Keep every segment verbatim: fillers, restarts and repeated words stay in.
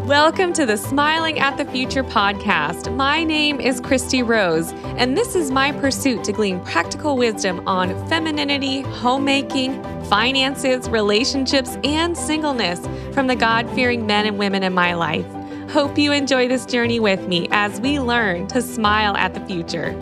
Welcome to the Smiling at the Future podcast. My name is Christy Rose, and this is my pursuit to glean practical wisdom on femininity, homemaking, finances, relationships, and singleness from the God-fearing men and women in my life. Hope you enjoy this journey with me as we learn to smile at the future.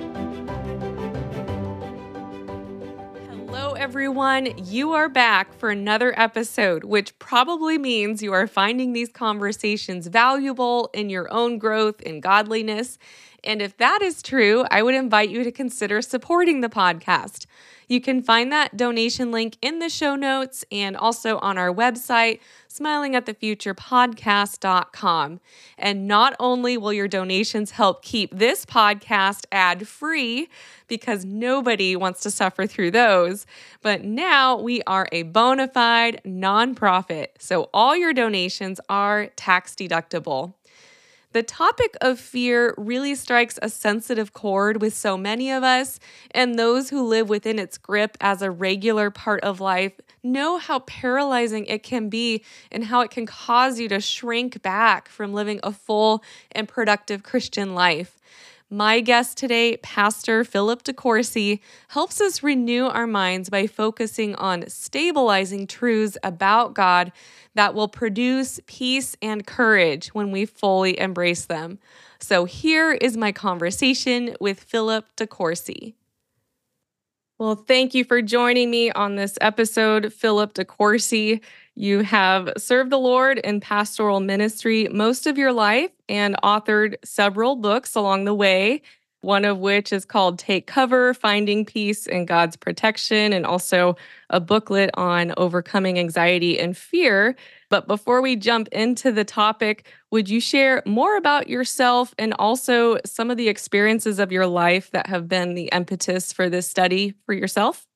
Everyone, you are back for another episode, which probably means you are finding these conversations valuable in your own growth and godliness. And if that is true, I would invite you to consider supporting the podcast. You can find that donation link in the show notes and also on our website, smiling at the future podcast dot com. And not only will your donations help keep this podcast ad-free, because nobody wants to suffer through those, but now we are a bona fide nonprofit, so all your donations are tax deductible. The topic of fear really strikes a sensitive chord with so many of us, and those who live within its grip as a regular part of life know how paralyzing it can be and how it can cause you to shrink back from living a full and productive Christian life. My guest today, Pastor Philip DeCourcy, helps us renew our minds by focusing on stabilizing truths about God that will produce peace and courage when we fully embrace them. So here is my conversation with Philip DeCourcy. Well, thank you for joining me on this episode, Philip DeCourcy. You have served the Lord in pastoral ministry most of your life and authored several books along the way, one of which is called Take Cover, Finding Peace in God's Protection, and also a booklet on overcoming anxiety and fear. But before we jump into the topic, would you share more about yourself and also some of the experiences of your life that have been the impetus for this study for yourself?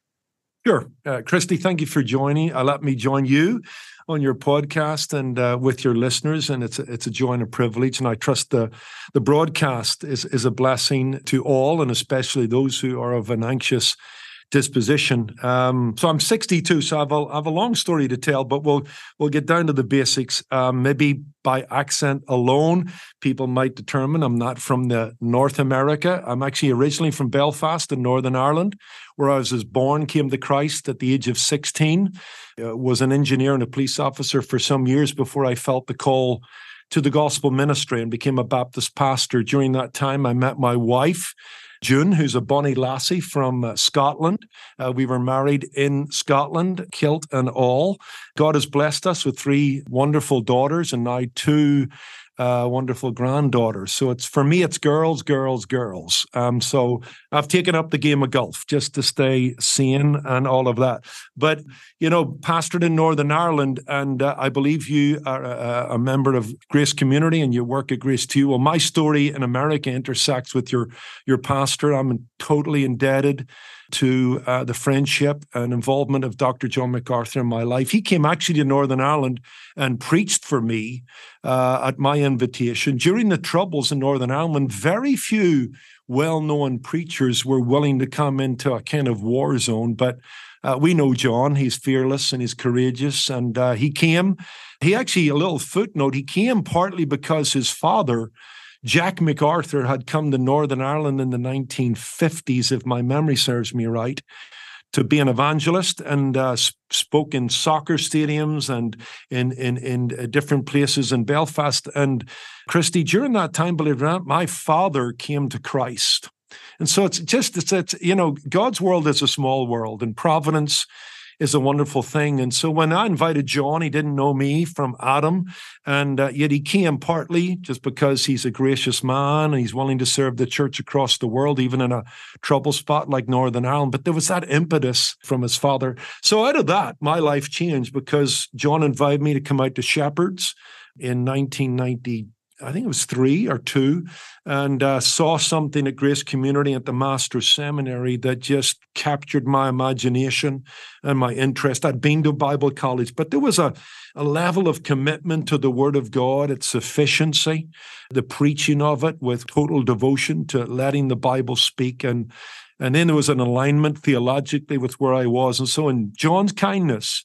Sure. Uh, Christy, thank you for joining. Uh, let me join you on your podcast and uh, with your listeners. And it's a, it's a joy and a privilege. And I trust the, the broadcast is, is a blessing to all, and especially those who are of an anxious disposition. Um, so I'm sixty-two, so I have, a, I have a long story to tell, but we'll we'll get down to the basics. Um, maybe by accent alone, people might determine I'm not from the North America. I'm actually originally from Belfast in Northern Ireland, where I was born, came to Christ at the age of sixteen, uh, was an engineer and a police officer for some years before I felt the call to the gospel ministry and became a Baptist pastor. During that time, I met my wife, June, who's a bonny lassie from uh, Scotland. Uh, we were married in Scotland, kilt and all. God has blessed us with three wonderful daughters and now two uh, wonderful granddaughters. So it's for me, it's girls, girls, girls. Um, so I've taken up the game of golf just to stay sane and all of that. But, you know, pastored in Northern Ireland, and uh, I believe you are a, a member of Grace Community and you work at Grace too. Well, my story in America intersects with your, your pastor. I'm totally indebted to uh, the friendship and involvement of Doctor John MacArthur in my life. He came actually to Northern Ireland and preached for me uh, at my invitation. During the Troubles in Northern Ireland, very few well-known preachers were willing to come into a kind of war zone, but uh, we know John. He's fearless and he's courageous, and uh, he came. He actually, a little footnote, he came partly because his father, Jack MacArthur, had come to Northern Ireland in the nineteen fifties, if my memory serves me right, to be an evangelist, and uh, spoke in soccer stadiums and in, in, in different places in Belfast. And Christy, during that time, believe it or not, my father came to Christ. And so it's just, it's, it's you know, God's world is a small world, and providence is a wonderful thing. And so when I invited John, he didn't know me from Adam, and uh, yet he came partly just because he's a gracious man and he's willing to serve the church across the world, even in a trouble spot like Northern Ireland. But there was that impetus from his father. So out of that, my life changed because John invited me to come out to Shepherds in nineteen ninety. I think it was three or two, and uh, saw something at Grace Community at the Master's Seminary that just captured my imagination and my interest. I'd been to Bible college, but there was a, a level of commitment to the Word of God, its sufficiency, the preaching of it with total devotion to letting the Bible speak. And, and then there was an alignment theologically with where I was. And so in John's kindness,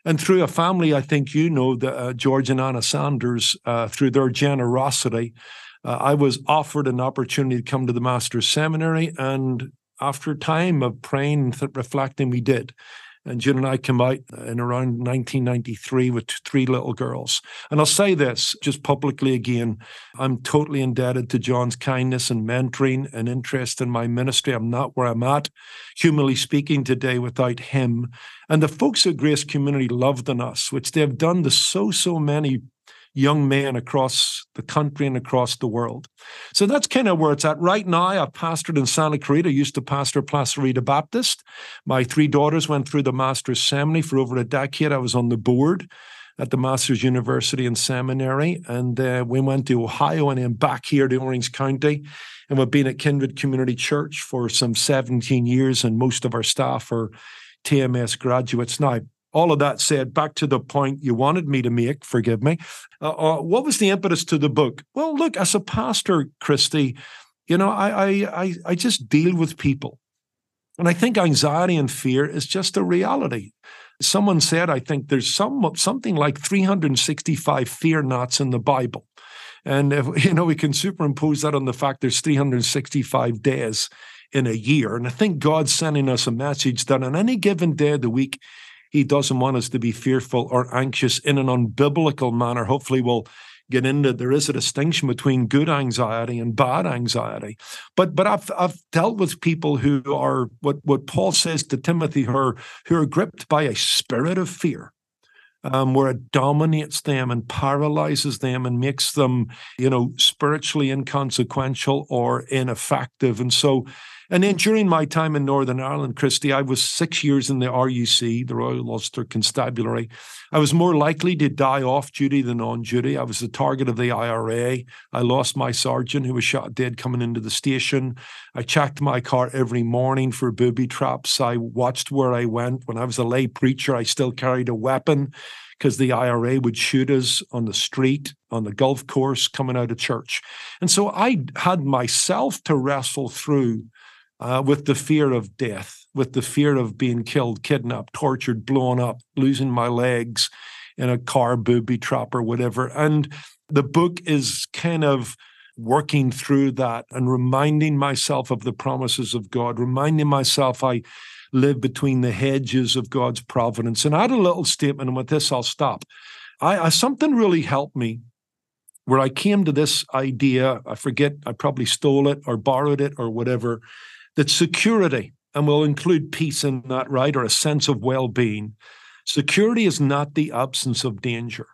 And through a family, I think you know, the, uh, George and Anna Sanders, uh, through their generosity, uh, I was offered an opportunity to come to the Master's Seminary. And after time of praying and reflecting, we did. And June and I came out in around nineteen ninety-three with three little girls. And I'll say this just publicly again, I'm totally indebted to John's kindness and mentoring and interest in my ministry. I'm not where I'm at, humanly speaking, today without him. And the folks at Grace Community loved on us, which they've done to so, so many young men across the country and across the world. So that's kind of where it's at. Right now, I've pastored in Santa Clarita. I used to pastor Placerita Baptist. My three daughters went through the Master's Seminary for over a decade. I was on the board at the Master's University and Seminary. And uh, we went to Ohio and then back here to Orange County. And we've been at Kindred Community Church for some seventeen years, and most of our staff are T M S graduates now. All of that said, back to the point you wanted me to make, forgive me. Uh, uh, what was the impetus to the book? Well, look, as a pastor, Christy, you know, I, I, I, I just deal with people. And I think anxiety and fear is just a reality. Someone said, I think there's some, something like three hundred sixty-five fear nots in the Bible. And, if, you know, we can superimpose that on the fact there's three hundred sixty-five days in a year. And I think God's sending us a message that on any given day of the week, he doesn't want us to be fearful or anxious in an unbiblical manner. Hopefully we'll get into, there is a distinction between good anxiety and bad anxiety. But but I've I've dealt with people who are, what, what Paul says to Timothy, who are, who are gripped by a spirit of fear, um, where it dominates them and paralyzes them and makes them, you know, spiritually inconsequential or ineffective. And so, and then during my time in Northern Ireland, Christy, I was six years in the R U C, the Royal Ulster Constabulary. I was more likely to die off duty than on duty. I was the target of the I R A. I lost my sergeant who was shot dead coming into the station. I checked my car every morning for booby traps. I watched where I went. When I was a lay preacher, I still carried a weapon because the I R A would shoot us on the street, on the golf course, coming out of church. And so I had myself to wrestle through Uh, with the fear of death, with the fear of being killed, kidnapped, tortured, blown up, losing my legs in a car booby trap or whatever. And the book is kind of working through that and reminding myself of the promises of God, reminding myself I live between the hedges of God's providence. And I had a little statement, and with this I'll stop. I, I something really helped me where I came to this idea. I forget, I probably stole it or borrowed it or whatever, that security, and we'll include peace in that, right, or a sense of well-being, security is not the absence of danger.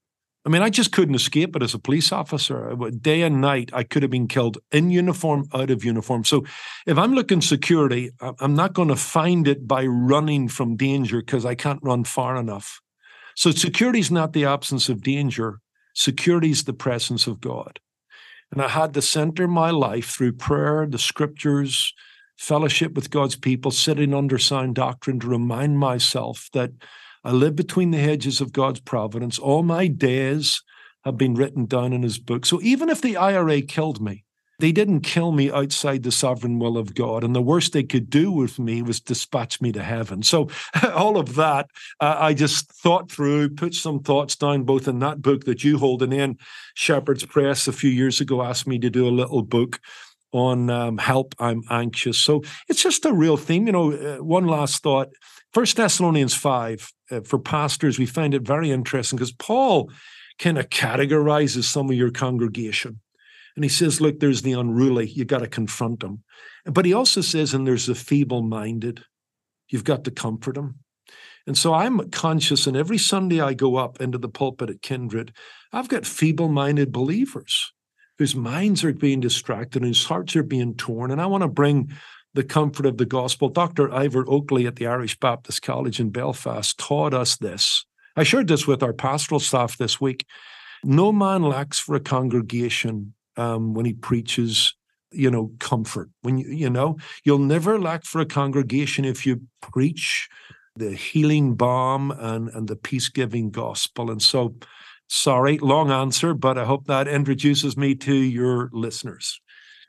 I mean, I just couldn't escape it as a police officer. Day and night, I could have been killed in uniform, out of uniform. So if I'm looking security, I'm not going to find it by running from danger because I can't run far enough. So security is not the absence of danger. Security is the presence of God. And I had to center my life through prayer, the scriptures, fellowship with God's people, sitting under sound doctrine to remind myself that I live between the hedges of God's providence. All my days have been written down in his book. So even if the I R A killed me, they didn't kill me outside the sovereign will of God. And the worst they could do with me was dispatch me to heaven. So all of that, uh, I just thought through, put some thoughts down, both in that book that you hold, and then Shepherd's Press a few years ago asked me to do a little book on um, help, I'm anxious. So it's just a real theme. You know, uh, one last thought. First Thessalonians five, uh, for pastors, we find it very interesting because Paul kind of categorizes some of your congregation. And he says, look, there's the unruly. You got to confront them. But he also says, and there's the feeble-minded. You've got to comfort them. And so I'm conscious, and every Sunday I go up into the pulpit at Kindred, I've got feeble-minded believers whose minds are being distracted and whose hearts are being torn. And I want to bring the comfort of the gospel. Doctor Ivor Oakley at the Irish Baptist College in Belfast taught us this. I shared this with our pastoral staff this week. No man lacks for a congregation um, when he preaches, you know, comfort. When you, you know, you'll never lack for a congregation if you preach the healing balm and, and the peace-giving gospel. And so, sorry, long answer, but I hope that introduces me to your listeners.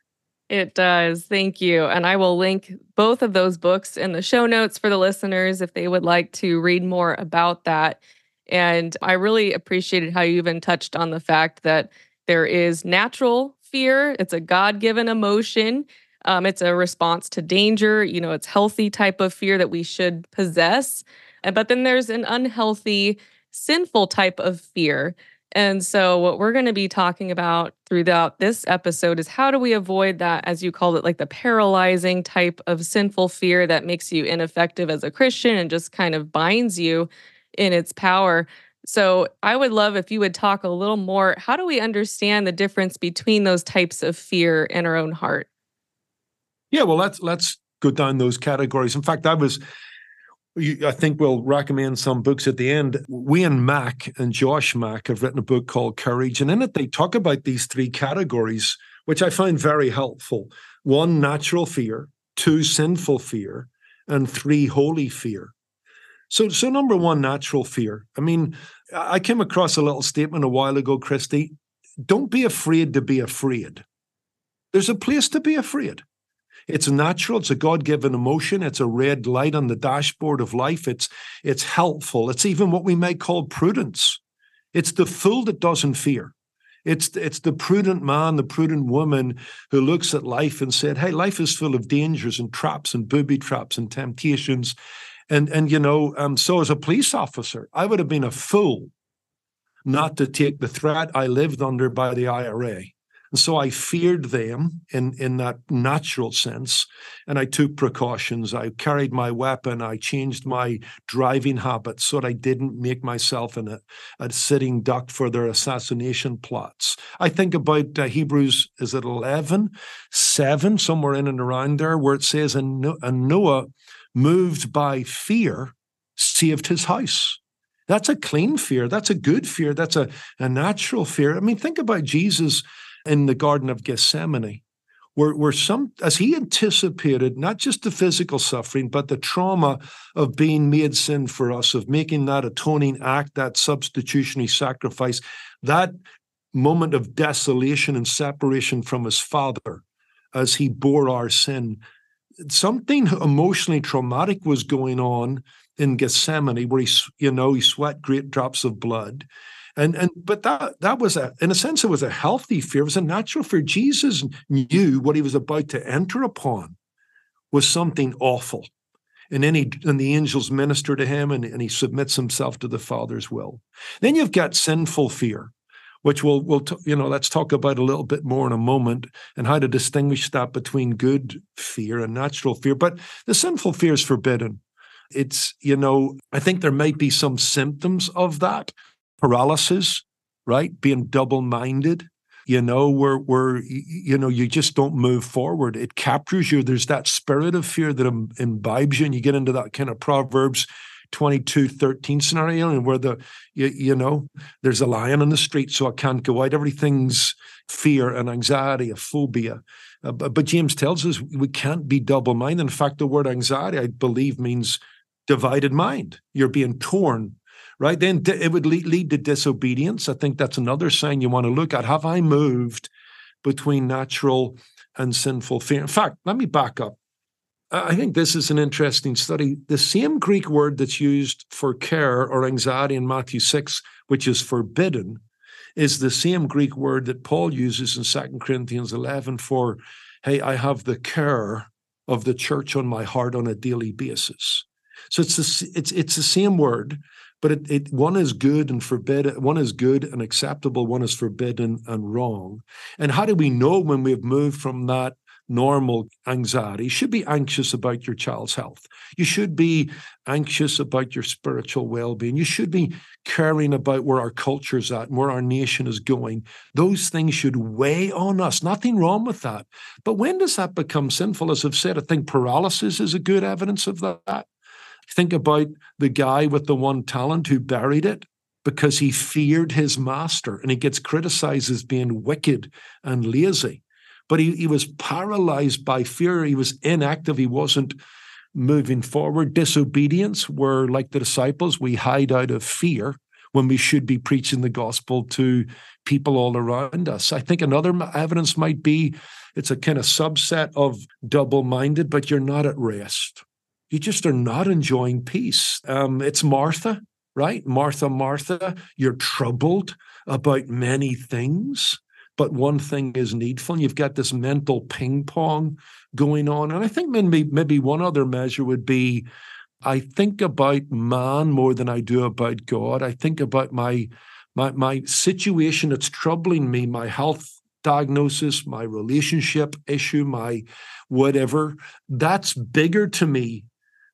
It does. Thank you. And I will link both of those books in the show notes for the listeners if they would like to read more about that. And I really appreciated how you even touched on the fact that there is natural fear, it's a God given emotion. Um, it's a response to danger. You know, it's healthy type of fear that we should possess. Uh, But then there's an unhealthy, sinful type of fear. And so, what we're going to be talking about throughout this episode is how do we avoid that, as you called it, like the paralyzing type of sinful fear that makes you ineffective as a Christian and just kind of binds you in its power. So, I would love if you would talk a little more. How do we understand the difference between those types of fear in our own heart? Yeah, well, let's let's go down those categories. In fact, I was you- I think we'll recommend some books at the end. Wayne Mack and Josh Mack have written a book called Courage, and in it they talk about these three categories, which I find very helpful. One, natural fear; two, sinful fear; and three, holy fear. So, so number one, natural fear. I mean, I came across a little statement a while ago, Christy. Don't be afraid to be afraid. There's a place to be afraid. It's natural. It's a God-given emotion. It's a red light on the dashboard of life. It's it's helpful. It's even what we might call prudence. It's the fool that doesn't fear. It's it's the prudent man, the prudent woman who looks at life and said, "Hey, life is full of dangers and traps and booby traps and temptations." And and you know, um, so as a police officer, I would have been a fool not to take the threat I lived under by the I R A. And so I feared them in, in that natural sense, and I took precautions. I carried my weapon. I changed my driving habits so that I didn't make myself in a, a sitting duck for their assassination plots. I think about uh, Hebrews, is it eleven, seven, somewhere in and around there, where it says, and, no- and Noah, moved by fear, saved his house. That's a clean fear. That's a good fear. That's a, a natural fear. I mean, think about Jesus in the Garden of Gethsemane, where, where some, as he anticipated, not just the physical suffering, but the trauma of being made sin for us, of making that atoning act, that substitutionary sacrifice, that moment of desolation and separation from his Father as he bore our sin. Something emotionally traumatic was going on in Gethsemane, where he, you know, he sweat great drops of blood. And and but that that was a in a sense it was a healthy fear. It was a natural fear. Jesus knew what he was about to enter upon was something awful. And then he and the angels minister to him, and, and he submits himself to the Father's will. Then you've got sinful fear, which we'll we'll t- you know let's talk about a little bit more in a moment, and how to distinguish that between good fear and natural fear. But the sinful fear is forbidden. It's, you know, I think there might be some symptoms of that. Paralysis, right? Being double-minded, you know, where, where, you know, you just don't move forward. It captures you. There's that spirit of fear that Im- imbibes you, and you get into that kind of Proverbs twenty-two thirteen scenario, and where the, you, you know, there's a lion on the street, so I can't go out. Everything's fear and anxiety, a phobia. Uh, but, but James tells us we can't be double-minded. In fact, the word anxiety, I believe, means divided mind. You're being torn. Right, then it would lead, lead to disobedience. I think that's another sign you want to look at. Have I moved between natural and sinful fear? In fact, let me back up. I think this is an interesting study. The same Greek word that's used for care or anxiety in Matthew six, which is forbidden, is the same Greek word that Paul uses in Second Corinthians eleven for, hey, I have the care of the church on my heart on a daily basis. So it's the, it's it's the same word. But it, it one is good and forbidden, one is good and acceptable, one is forbidden and wrong. And how do we know when we have moved from that normal anxiety? You should be anxious about your child's health. You should be anxious about your spiritual well-being. You should be caring about where our culture's at and where our nation is going. Those things should weigh on us. Nothing wrong with that. But when does that become sinful? As I've said, I think paralysis is a good evidence of that. Think about the guy with the one talent who buried it because he feared his master, and he gets criticized as being wicked and lazy. But he, he was paralyzed by fear. He was inactive. He wasn't moving forward. Disobedience, where, like the disciples, we hide out of fear. when we should be preaching the gospel to people all around us. I think another evidence might be it's a kind of subset of double-minded, but you're not at rest. You just are not enjoying peace. Um, it's Martha, right? Martha, Martha, you're troubled about many things, but one thing is needful. And you've got this mental ping pong going on. And I think maybe, maybe one other measure would be I think about man more than I do about God. I think about my my my situation that's troubling me, my health diagnosis, my relationship issue, my whatever. That's bigger to me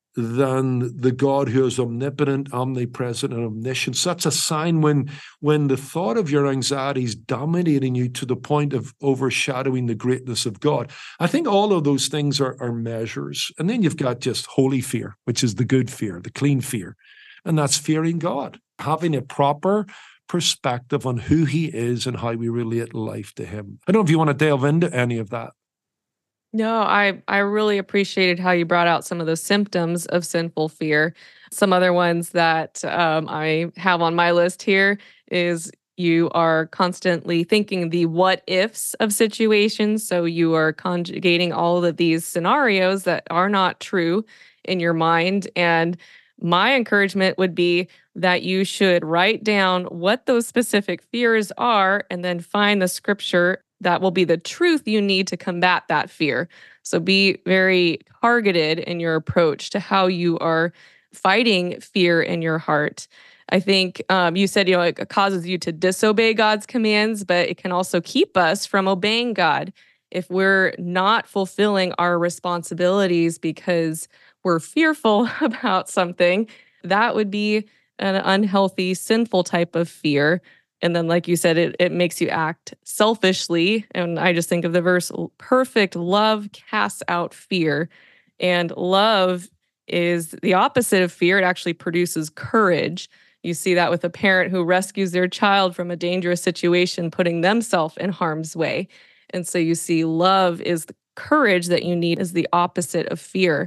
than the God who is omnipotent, omnipresent, and omniscient. So that's a sign when, when the thought of your anxiety is dominating you to the point of overshadowing the greatness of God. I think all of those things are, are measures. And then you've got just holy fear, which is the good fear, the clean fear. And that's fearing God, having a proper perspective on who he is and how we relate life to him. I don't know if you want to delve into any of that. No, I I really appreciated how you brought out some of those symptoms of sinful fear. Some other ones that um, I have on my list here is you are constantly thinking the what ifs of situations. So you are conjugating all of these scenarios that are not true in your mind. And my encouragement would be that you should write down what those specific fears are and then find the scripture that will be the truth you need to combat that fear. So be very targeted in your approach to how you are fighting fear in your heart. I think um, you said, you know, it causes you to disobey God's commands, but it can also keep us from obeying God. If we're not fulfilling our responsibilities because we're fearful about something, that would be an unhealthy, sinful type of fear. And then, like you said, it, it makes you act selfishly. And I just think of the verse, perfect love casts out fear. And love is the opposite of fear. It actually produces courage. You see that with a parent who rescues their child from a dangerous situation, putting themselves in harm's way. And so you see love is the courage that you need is the opposite of fear.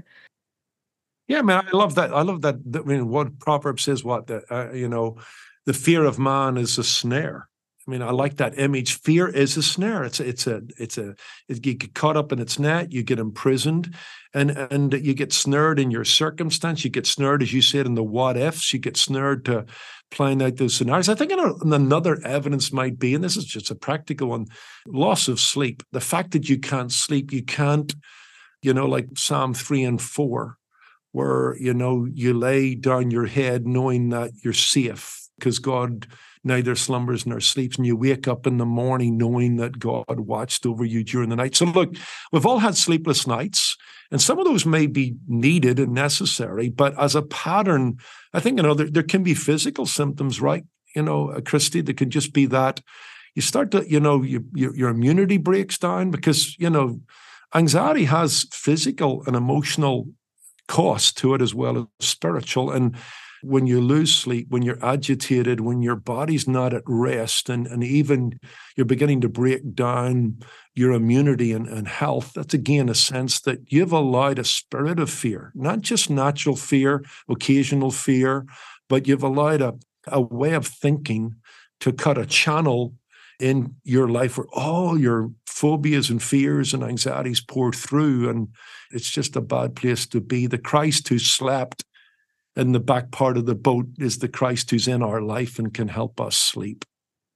Yeah, man, I love that. I love that. I mean, what Proverb says, what, that, uh, you know, the fear of man is a snare. I mean, I like that image. Fear is a snare. It's a, it's a, it's a, it, you get caught up in its net, you get imprisoned, and, and you get snared in your circumstance. You get snared, as you said, in the what ifs. You get snared to playing out those scenarios. I think another evidence might be, and this is just a practical one, loss of sleep. The fact that you can't sleep, you can't, you know, like Psalm three and four, where, you know, you lay down your head knowing that you're safe because God neither slumbers nor sleeps, and you wake up in the morning knowing that God watched over you during the night. So look, we've all had sleepless nights, and some of those may be needed and necessary, but as a pattern, I think, you know, there, there can be physical symptoms, right? You know, uh, Christy, there can just be that you start to, you know, you, you, your immunity breaks down because, you know, anxiety has physical and emotional cost to it as well as spiritual. And when you lose sleep, when you're agitated, when your body's not at rest, and, and even you're beginning to break down your immunity and, and health, that's again a sense that you've allowed a spirit of fear, not just natural fear, occasional fear, but you've allowed a, a way of thinking to cut a channel in your life where all your phobias and fears and anxieties pour through. And it's just a bad place to be. The Christ who slept in the back part of the boat is the Christ who's in our life and can help us sleep.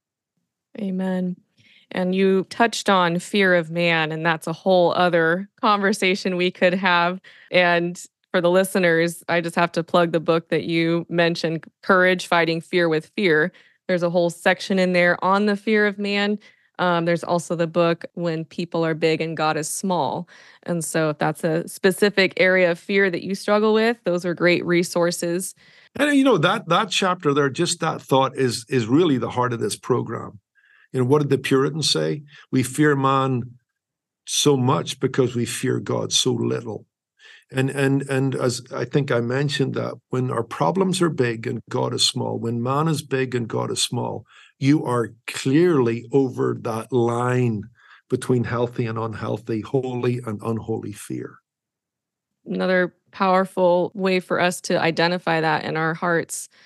Amen. And you touched on fear of man, and that's a whole other conversation we could have. And for the listeners, I just have to plug the book that you mentioned, Courage, Fighting Fear with Fear. There's a whole section in there on the fear of man. Um, there's also the book, When People Are Big and God is Small. And so if that's a specific area of fear that you struggle with, those are great resources. And, you know, that that chapter there, just that thought is is really the heart of this program. You know, what did the Puritans say? We fear man so much because we fear God so little. And and and as I think I mentioned, that when our problems are big and God is small, when man is big and God is small, you are clearly over that line between healthy and unhealthy, holy and unholy fear. Another powerful way for us to identify that in our hearts.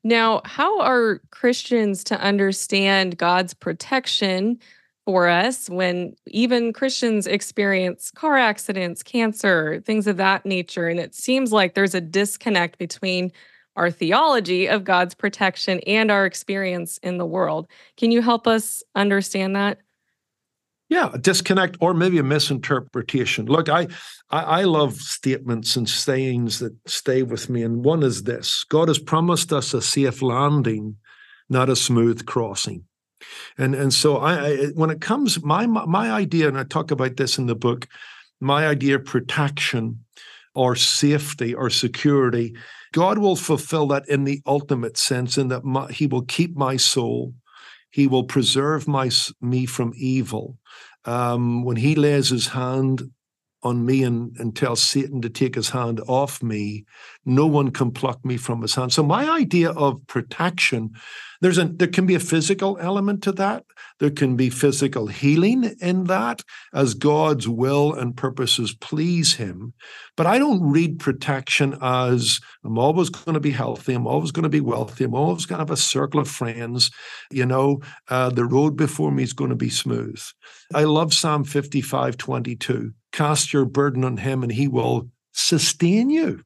Now, how are Christians to understand God's protection for us when even Christians experience car accidents, cancer, things of that nature? And it seems like there's a disconnect between our theology of God's protection and our experience in the world. Can you help us understand that? Yeah, a disconnect or maybe a misinterpretation. Look, I, I I love statements and sayings that stay with me, and one is this: God has promised us a safe landing, not a smooth crossing. And and so I, I when it comes my my idea, and I talk about this in the book, my idea of protection or safety or security, God will fulfill that in the ultimate sense, in that my, He will keep my soul. He will preserve my me from evil. Um, when He lays His hand on me and, and tells Satan to take his hand off me, no one can pluck me from his hand. So my idea of protection, there's a there can be a physical element to that. There can be physical healing in that as God's will and purposes please Him. But I don't read protection as I'm always going to be healthy, I'm always going to be wealthy, I'm always going to have a circle of friends. You know, uh, the road before me is going to be smooth. I love Psalm fifty-five twenty-two. Cast your burden on Him and He will sustain you.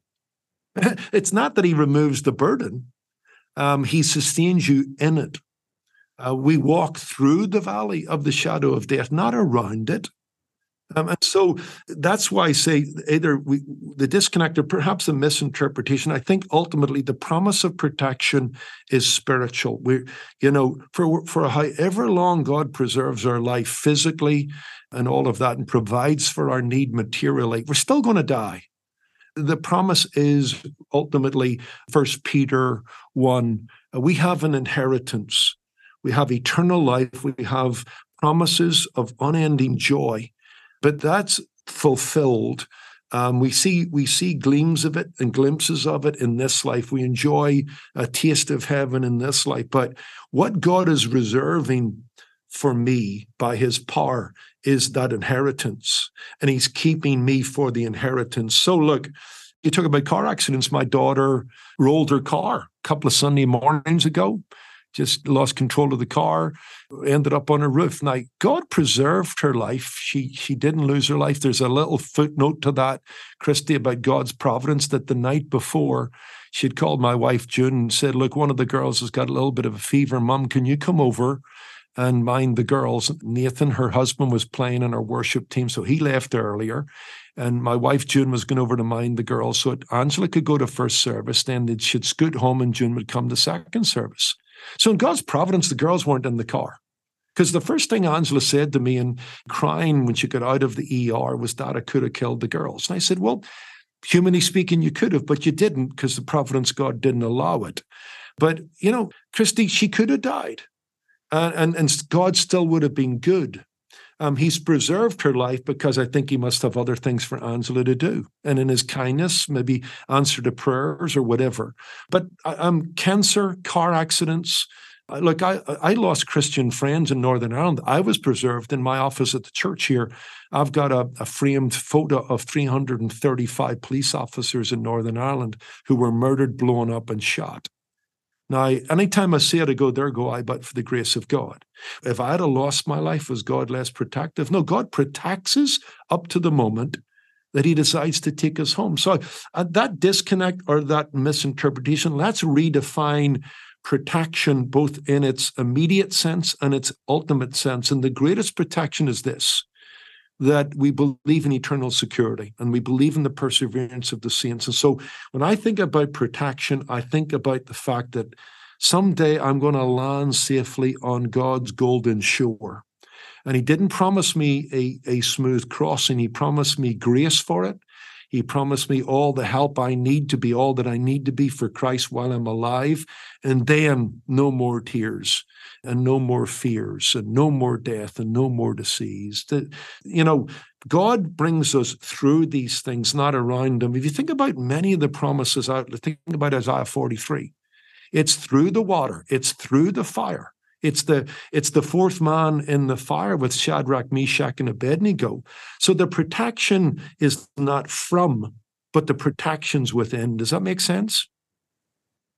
It's not that He removes the burden. Um, he sustains you in it. Uh, we walk through the valley of the shadow of death, not around it. Um, and so that's why I say either we, the disconnect or perhaps a misinterpretation. I think ultimately the promise of protection is spiritual. We, you know, for for however long God preserves our life physically and all of that and provides for our need materially, we're still going to die. The promise is ultimately First Peter one. We have an inheritance. We have eternal life. We have promises of unending joy. But that's fulfilled. Um, we see we see gleams of it and glimpses of it in this life. We enjoy a taste of heaven in this life. But what God is reserving for me by His power is that inheritance. And He's keeping me for the inheritance. So look, you talk about car accidents. My daughter rolled her car a couple of Sunday mornings ago. Just lost control of the car, ended up on a roof. Now, God preserved her life. She she didn't lose her life. There's a little footnote to that, Christy, about God's providence, that the night before, she'd called my wife, June, and said, look, one of the girls has got a little bit of a fever. Mom, can you come over and mind the girls? Nathan, her husband, was playing in our worship team, so he left earlier. And my wife, June, was going over to mind the girls so that Angela could go to first service. Then she'd scoot home and June would come to second service. So in God's providence, the girls weren't in the car. Because the first thing Angela said to me, and crying when she got out of the E R, was that I could have killed the girls. And I said, well, humanly speaking, you could have, but you didn't, because the providence God didn't allow it. But, you know, Christy, she could have died. Uh, and, and God still would have been good. Um, he's preserved her life because I think He must have other things for Angela to do. And in His kindness, maybe answer to prayers or whatever. But um, cancer, car accidents. Uh, look, I, I lost Christian friends in Northern Ireland. I was preserved in my office at the church here. I've got a, a framed photo of three hundred thirty-five police officers in Northern Ireland who were murdered, blown up, and shot. Now, anytime I see it, I go, there go I, but for the grace of God. If I had lost my life, was God less protective? No, God protects us up to the moment that He decides to take us home. So uh, that disconnect or that misinterpretation, let's redefine protection both in its immediate sense and its ultimate sense. And the greatest protection is this: that we believe in eternal security and we believe in the perseverance of the saints. And so when I think about protection, I think about the fact that someday I'm going to land safely on God's golden shore. And He didn't promise me a, a smooth crossing. He promised me grace for it. He promised me all the help I need to be all that I need to be for Christ while I'm alive. And then no more tears and no more fears and no more death and no more disease. That, you know, God brings us through these things, not around them. If you think about many of the promises, think about Isaiah forty-three. It's through the water. It's through the fire. It's the it's the fourth man in the fire with Shadrach, Meshach, and Abednego. So the protection is not from, but the protection's within. Does that make sense?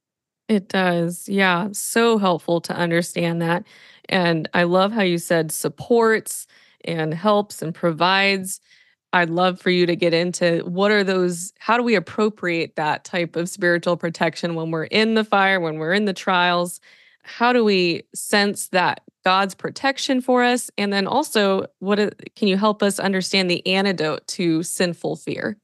It does. Yeah. So helpful to understand that. And I love how you said supports and helps and provides. I'd love for you to get into what are those, how do we appropriate that type of spiritual protection when we're in the fire, when we're in the trials? How do we sense that God's protection for us? And then also, what i- can you help us understand the antidote to sinful fear?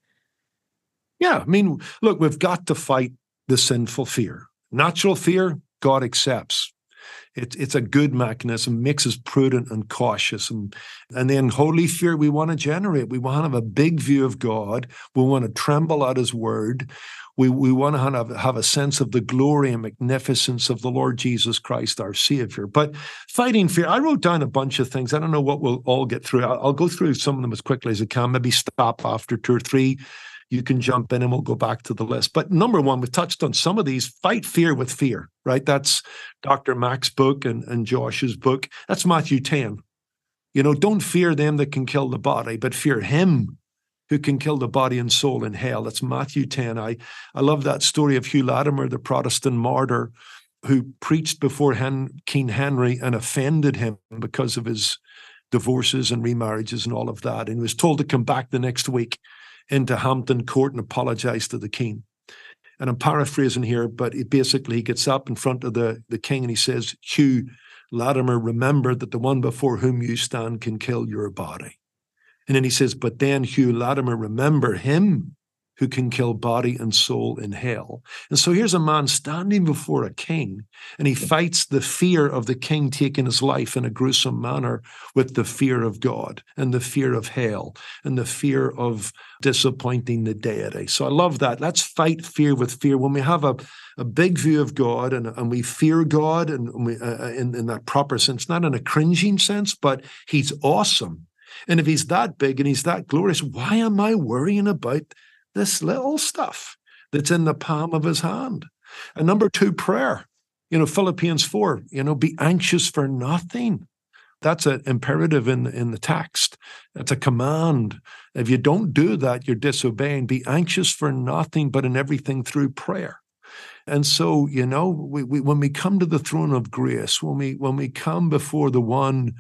Yeah, I mean, look, we've got to fight the sinful fear. Natural fear, God accepts. It, it's a good mechanism, makes us prudent and cautious. And, and then holy fear we want to generate. We want to have a big view of God. We want to tremble at his word. We, we want to have, have a sense of the glory and magnificence of the Lord Jesus Christ, our Savior. But fighting fear, I wrote down a bunch of things. I don't know what we'll all get through. I'll, I'll go through some of them as quickly as I can, maybe stop after two or three. You can jump in and we'll go back to the list. But number one, we've touched on some of these. Fight fear with fear, right? That's Doctor Mack's book and, and Josh's book. That's Matthew ten. You know, don't fear them that can kill the body, but fear him who can kill the body and soul in hell. That's Matthew ten. I, I love that story of Hugh Latimer, the Protestant martyr, who preached before Hen, King Henry and offended him because of his divorces and remarriages and all of that. And he was told to come back the next week into Hampton Court and apologize to the king. And I'm paraphrasing here, but it basically he gets up in front of the, the king and he says, Hugh Latimer, remember that the one before whom you stand can kill your body. And then he says, but then Hugh Latimer, remember him who can kill body and soul in hell. And so here's a man standing before a king, and he fights the fear of the king taking his life in a gruesome manner with the fear of God and the fear of hell and the fear of disappointing the deity. So I love that. Let's fight fear with fear. When we have a, a big view of God and, and we fear God and we, uh, in, in that proper sense, not in a cringing sense, but he's awesome. And if he's that big and he's that glorious, why am I worrying about this little stuff that's in the palm of his hand? And number two, prayer. You know, Philippians four, you know, be anxious for nothing. That's an imperative in, in the text. It's a command. If you don't do that, you're disobeying. Be anxious for nothing, but in everything through prayer. And so, you know, we, we, when we come to the throne of grace, when we when we come before the one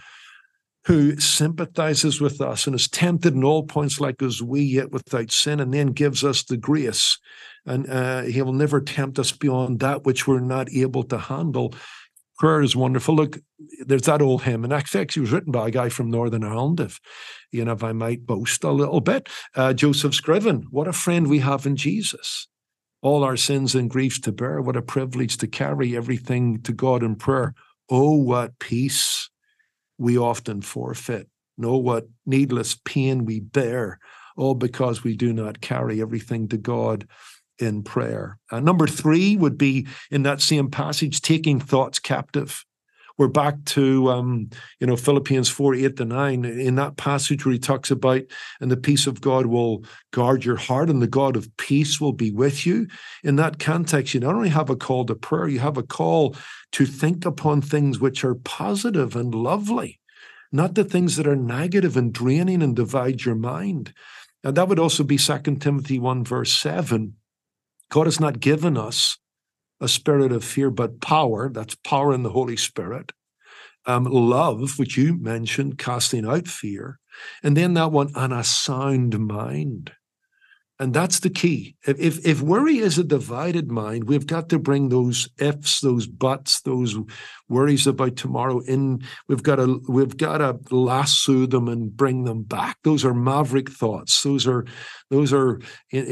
who sympathizes with us and is tempted in all points like as we, yet without sin, and then gives us the grace. And uh, he will never tempt us beyond that which we're not able to handle. Prayer is wonderful. Look, there's that old hymn, and actually it was written by a guy from Northern Ireland, if, you know, if I might boast a little bit. Uh, Joseph Scriven, what a friend we have in Jesus. All our sins and griefs to bear, what a privilege to carry everything to God in prayer. Oh, what peace we often forfeit. Know what needless pain we bear, all because we do not carry everything to God in prayer. Uh, number three would be in that same passage, taking thoughts captive. We're back to, um, you know, Philippians four, eight to nine, in that passage where he talks about, and the peace of God will guard your heart and the God of peace will be with you. In that context, you not only have a call to prayer, you have a call to think upon things which are positive and lovely, not the things that are negative and draining and divide your mind. And that would also be Second Timothy one, verse seven. God has not given us a spirit of fear, but power. That's power in the Holy Spirit. Um, love, which you mentioned, casting out fear. And then that one, and a sound mind. And that's the key. If, if if worry is a divided mind, we've got to bring those ifs, those buts, those worries about tomorrow in. We've got to we've got to lasso them and bring them back. Those are maverick thoughts. Those are those are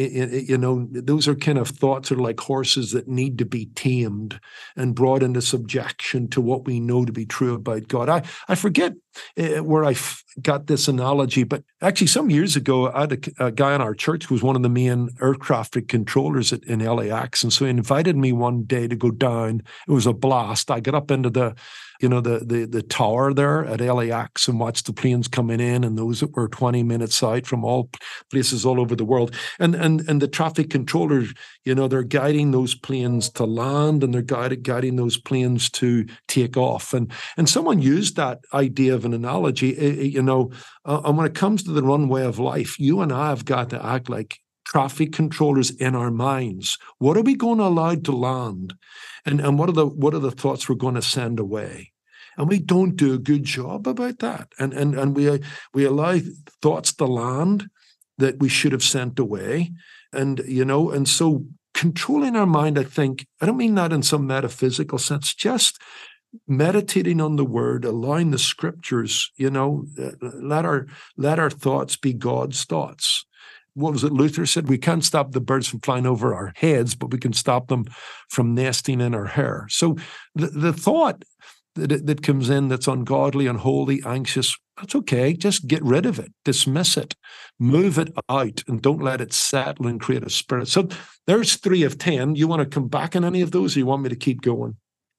you know those are kind of thoughts that are like horses that need to be tamed and brought into subjection to what we know to be true about God. I I forget uh, where I f- got this analogy, but actually some years ago, I had a, a guy in our church who was one of the main air traffic controllers at, in L A X. And so he invited me one day to go down. It was a blast. I got up into the, you know, the the the tower there at L A X and watched the planes coming in and those that were twenty minutes out from all places all over the world. And and and the traffic controllers, you know, they're guiding those planes to land and they're guided, guiding those planes to take off. And and someone used that idea of an analogy, you know, uh, and when it comes to the runway of life, you and I have got to act like traffic controllers in our minds. What are we going to allow to land? And, and what are the what are the thoughts we're going to send away? And we don't do a good job about that. And and and we we allow thoughts to land that we should have sent away. And, you know, and so controlling our mind, I think, I don't mean that in some metaphysical sense, just meditating on the word, allowing the scriptures, you know, uh, let our let our thoughts be God's thoughts. What was it Luther said? We can't stop the birds from flying over our heads, but we can stop them from nesting in our hair. So the, the thought that, that comes in that's ungodly, unholy, anxious, that's okay. Just get rid of it. Dismiss it. Move it out and don't let it settle and create a spirit. So there's three of ten. You want to come back on any of those, or you want me to keep going?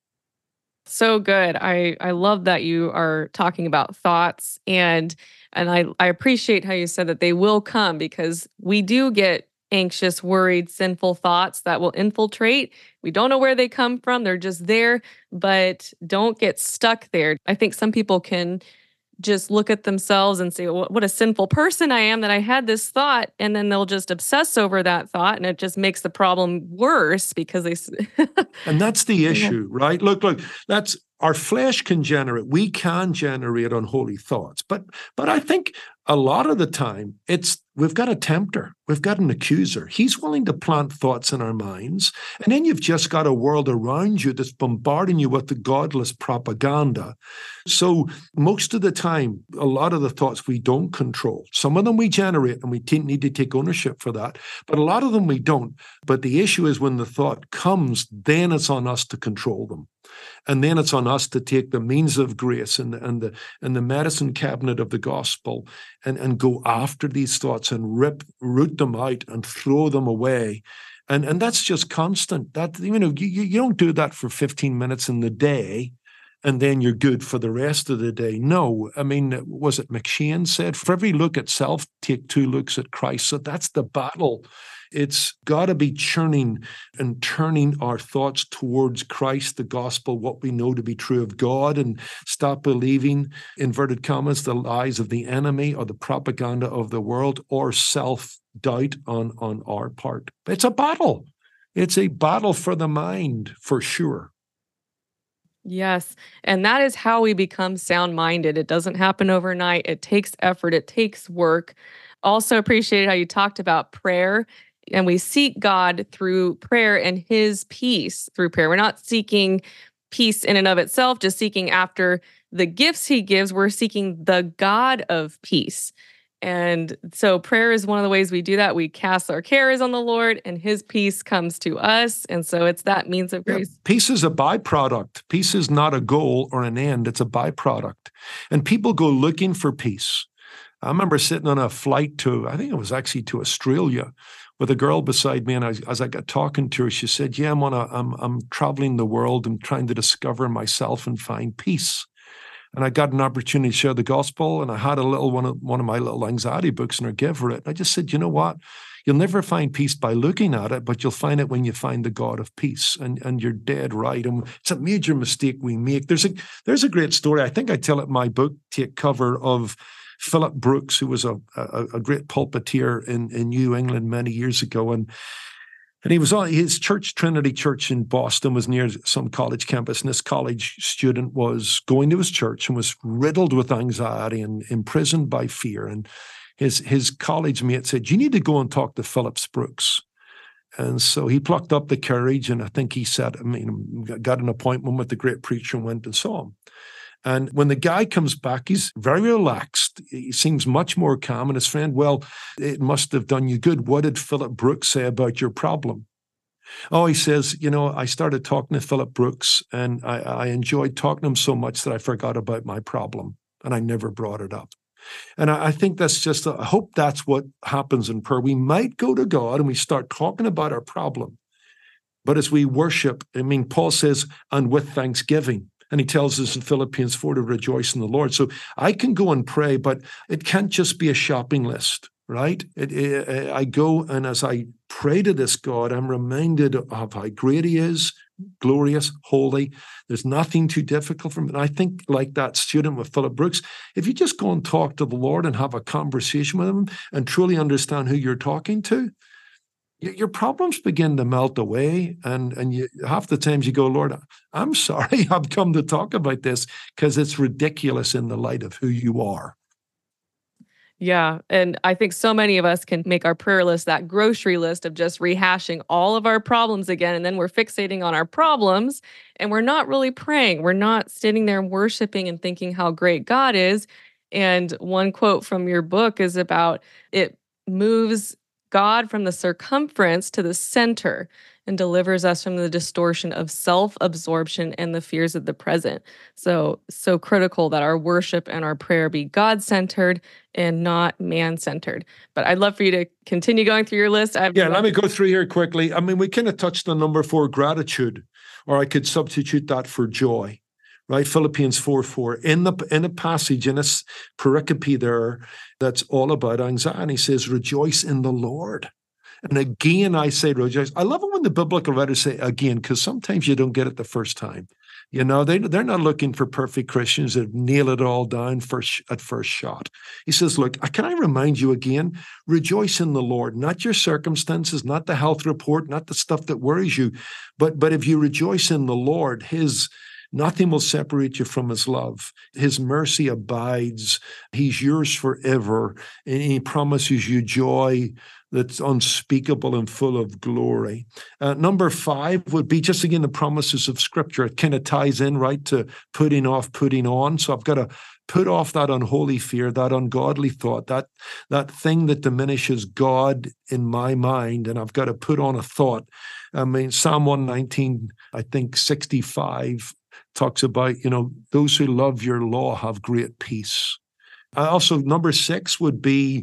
So good. I, I love that you are talking about thoughts, and and I, I appreciate how you said that they will come, because we do get anxious, worried, sinful thoughts that will infiltrate. We don't know where they come from. They're just there, but don't get stuck there. I think some people can just look at themselves and say, well, what a sinful person I am that I had this thought. And then they'll just obsess over that thought, and it just makes the problem worse because they. And that's the issue, right? Look, look, that's our flesh can generate, we can generate unholy thoughts. But but I think a lot of the time it's we've got a tempter, we've got an accuser. He's willing to plant thoughts in our minds. And then you've just got a world around you that's bombarding you with the godless propaganda. So most of the time, a lot of the thoughts we don't control. Some of them we generate, and we t- need to take ownership for that. But a lot of them we don't. But the issue is when the thought comes, then it's on us to control them. And then it's on us to take the means of grace and, and, the, and the medicine cabinet of the gospel and, and go after these thoughts and rip, root them out and throw them away. And, and that's just constant. That, you know, you, you don't do that for fifteen minutes in the day and then you're good for the rest of the day. No, I mean, was it McShane said, for every look at self, take two looks at Christ. So that's the battle. It's got to be churning and turning our thoughts towards Christ, the gospel, what we know to be true of God, and stop believing, inverted commas, the lies of the enemy or the propaganda of the world or self-doubt on, on our part. It's a battle. It's a battle for the mind, for sure. Yes. And that is how we become sound-minded. It doesn't happen overnight. It takes effort. It takes work. Also appreciate how you talked about prayer. And we seek God through prayer and his peace through prayer. We're not seeking peace in and of itself, just seeking after the gifts he gives. We're seeking the God of peace. And so prayer is one of the ways we do that. We cast our cares on the Lord and his peace comes to us. And so it's that means of grace. Yeah, peace is a byproduct. Peace is not a goal or an end. It's a byproduct. And people go looking for peace. I remember sitting on a flight to, I think it was actually to Australia, with a girl beside me, and I, as I got talking to her, she said, yeah, I'm on a, I'm, I'm traveling the world and trying to discover myself and find peace. And I got an opportunity to share the gospel, and I had a little one of, one of my little anxiety books, and I gave her it. And I just said, you know what? You'll never find peace by looking at it, but you'll find it when you find the God of peace. And, and you're dead right. And it's a major mistake we make. There's a, there's a great story. I think I tell it in my book, take cover, of Philip Brooks, who was a, a, a great pulpiteer in, in New England many years ago. And, and he was on his church, Trinity Church in Boston, was near some college campus. And this college student was going to his church and was riddled with anxiety and imprisoned by fear. And his, his college mate said, you need to go and talk to Phillips Brooks. And so he plucked up the courage, and I think he said, I mean, got an appointment with the great preacher and went and saw him. And when the guy comes back, he's very relaxed. He seems much more calm. And his friend, well, it must have done you good. What did Philip Brooks say about your problem? Oh, he says, you know, I started talking to Philip Brooks, and I, I enjoyed talking to him so much that I forgot about my problem, and I never brought it up. And I, I think that's just, a, I hope that's what happens in prayer. We might go to God and we start talking about our problem. But as we worship, I mean, Paul says, and with thanksgiving. And he tells us in Philippians four to rejoice in the Lord. So I can go and pray, but it can't just be a shopping list, right? It, it, I go, and as I pray to this God, I'm reminded of how great he is, glorious, holy. There's nothing too difficult for him. And I think, like that student with Philip Brooks, if you just go and talk to the Lord and have a conversation with him and truly understand who you're talking to, y- your problems begin to melt away. And, and you, half the times you go, Lord, I'm sorry I've come to talk about this because it's ridiculous in the light of who you are. Yeah. And I think so many of us can make our prayer list that grocery list of just rehashing all of our problems again. And then we're fixating on our problems and we're not really praying. We're not sitting there worshiping and thinking how great God is. And one quote from your book is about it moves God from the circumference to the center and delivers us from the distortion of self absorption and the fears of the present. So, so critical that our worship and our prayer be God centered and not man-centered. But I'd love for you to continue going through your list. I've Yeah, let me go through here quickly. I mean, we kind of touched on number four, gratitude, or I could substitute that for joy, right? Philippians four four. In the in a passage, in a pericope there, that's all about anxiety, says, rejoice in the Lord. And again, I say rejoice. I love it when the biblical writers say again, because sometimes you don't get it the first time. You know, they, they're not looking for perfect Christians that nail it all down first, at first shot. He says, look, can I remind you again, rejoice in the Lord, not your circumstances, not the health report, not the stuff that worries you, but, but if you rejoice in the Lord, his nothing will separate you from his love. His mercy abides. He's yours forever. And he promises you joy that's unspeakable and full of glory. Uh, number five would be just again the promises of Scripture. It kind of ties in right to putting off, putting on. So I've got to put off that unholy fear, that ungodly thought, that that thing that diminishes God in my mind, and I've got to put on a thought. I mean, Psalm one nineteen, I think sixty-five, talks about, you know, those who love your law have great peace. Uh, also, number six would be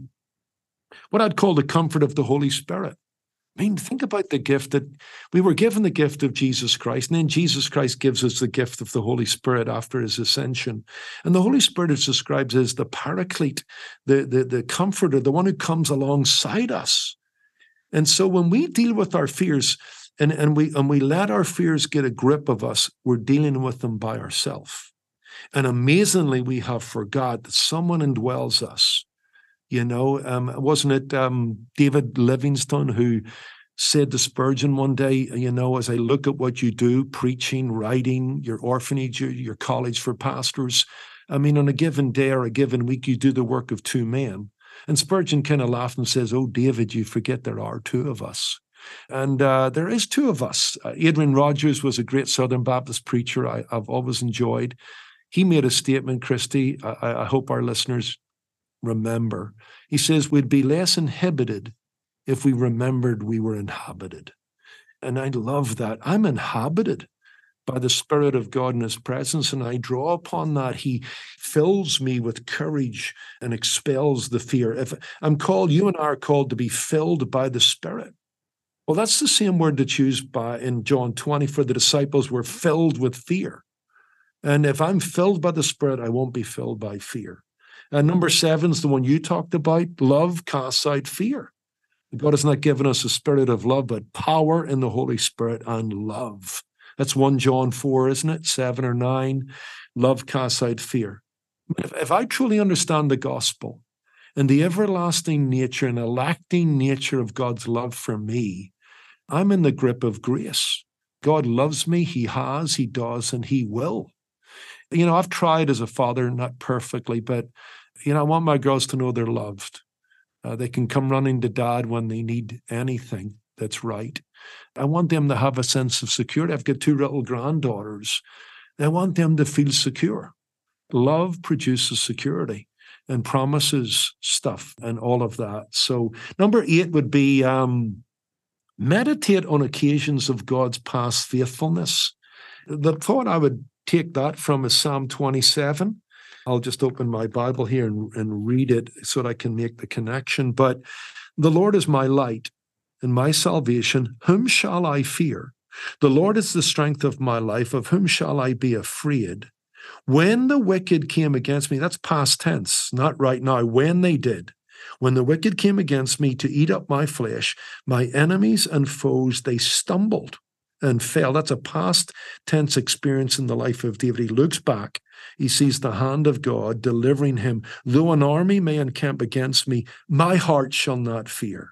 what I'd call the comfort of the Holy Spirit. I mean, think about the gift that we were given the gift of Jesus Christ, and then Jesus Christ gives us the gift of the Holy Spirit after his ascension. And the Holy Spirit is described as the paraclete, the, the, the comforter, the one who comes alongside us. And so when we deal with our fears and, and, we, and we let our fears get a grip of us, we're dealing with them by ourselves. And amazingly, we have forgot that someone indwells us. You know, um, wasn't it um, David Livingstone who said to Spurgeon one day, you know, as I look at what you do, preaching, writing, your orphanage, your, your college for pastors, I mean, on a given day or a given week, you do the work of two men. And Spurgeon kind of laughed and says, oh, David, you forget there are two of us. And uh, there is two of us. Uh, Adrian Rogers was a great Southern Baptist preacher I, I've always enjoyed. He made a statement, Christy, I, I hope our listeners remember. He says, we'd be less inhibited if we remembered we were inhabited. And I love that. I'm inhabited by the Spirit of God in his presence, and I draw upon that. He fills me with courage and expels the fear. If I'm called, you and I are called to be filled by the Spirit. Well, that's the same word that's used by in John twenty for the disciples were filled with fear. And if I'm filled by the Spirit, I won't be filled by fear. And number seven is the one you talked about. Love casts out fear. God has not given us a spirit of love, but power in the Holy Spirit and love. That's First John four, isn't it? Seven or nine. Love casts out fear. If, if I truly understand the gospel and the everlasting nature and electing nature of God's love for me, I'm in the grip of grace. God loves me. He has, he does, and he will. You know, I've tried as a father, not perfectly, but, you know, I want my girls to know they're loved. Uh, they can come running to dad when they need anything that's right. I want them to have a sense of security. I've got two little granddaughters. I want them to feel secure. Love produces security and promises stuff and all of that. So number eight would be um, meditate on occasions of God's past faithfulness. The thought I would take that from is Psalm twenty-seven. I'll just open my Bible here and, and read it so that I can make the connection. But the Lord is my light and my salvation. Whom shall I fear? The Lord is the strength of my life. Of whom shall I be afraid? When the wicked came against me, that's past tense, not right now, when they did. When the wicked came against me to eat up my flesh, my enemies and foes, they stumbled and fell. That's a past tense experience in the life of David. He looks back. He sees the hand of God delivering him. Though an army may encamp against me, my heart shall not fear.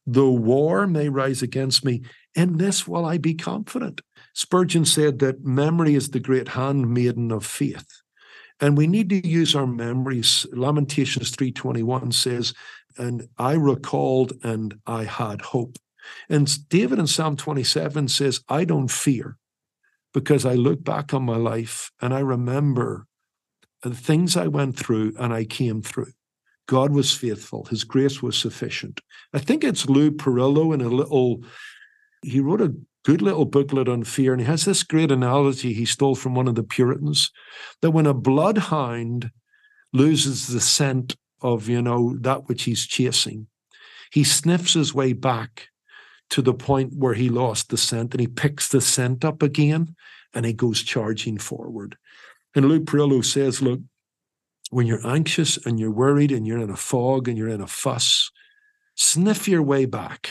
Though war may rise against me, in this will I be confident. Spurgeon said that memory is the great handmaiden of faith. And we need to use our memories. Lamentations three twenty-one says, and I recalled and I had hope. And David in Psalm twenty-seven says, I don't fear because I look back on my life and I remember the things I went through and I came through. God was faithful. His grace was sufficient. I think it's Lou Perillo in a little, he wrote a good little booklet on fear, and he has this great analogy he stole from one of the Puritans, that when a bloodhound loses the scent of, you know, that which he's chasing, he sniffs his way back to the point where he lost the scent, and he picks the scent up again, and he goes charging forward. And Lou Perillo says, look, when you're anxious and you're worried and you're in a fog and you're in a fuss, sniff your way back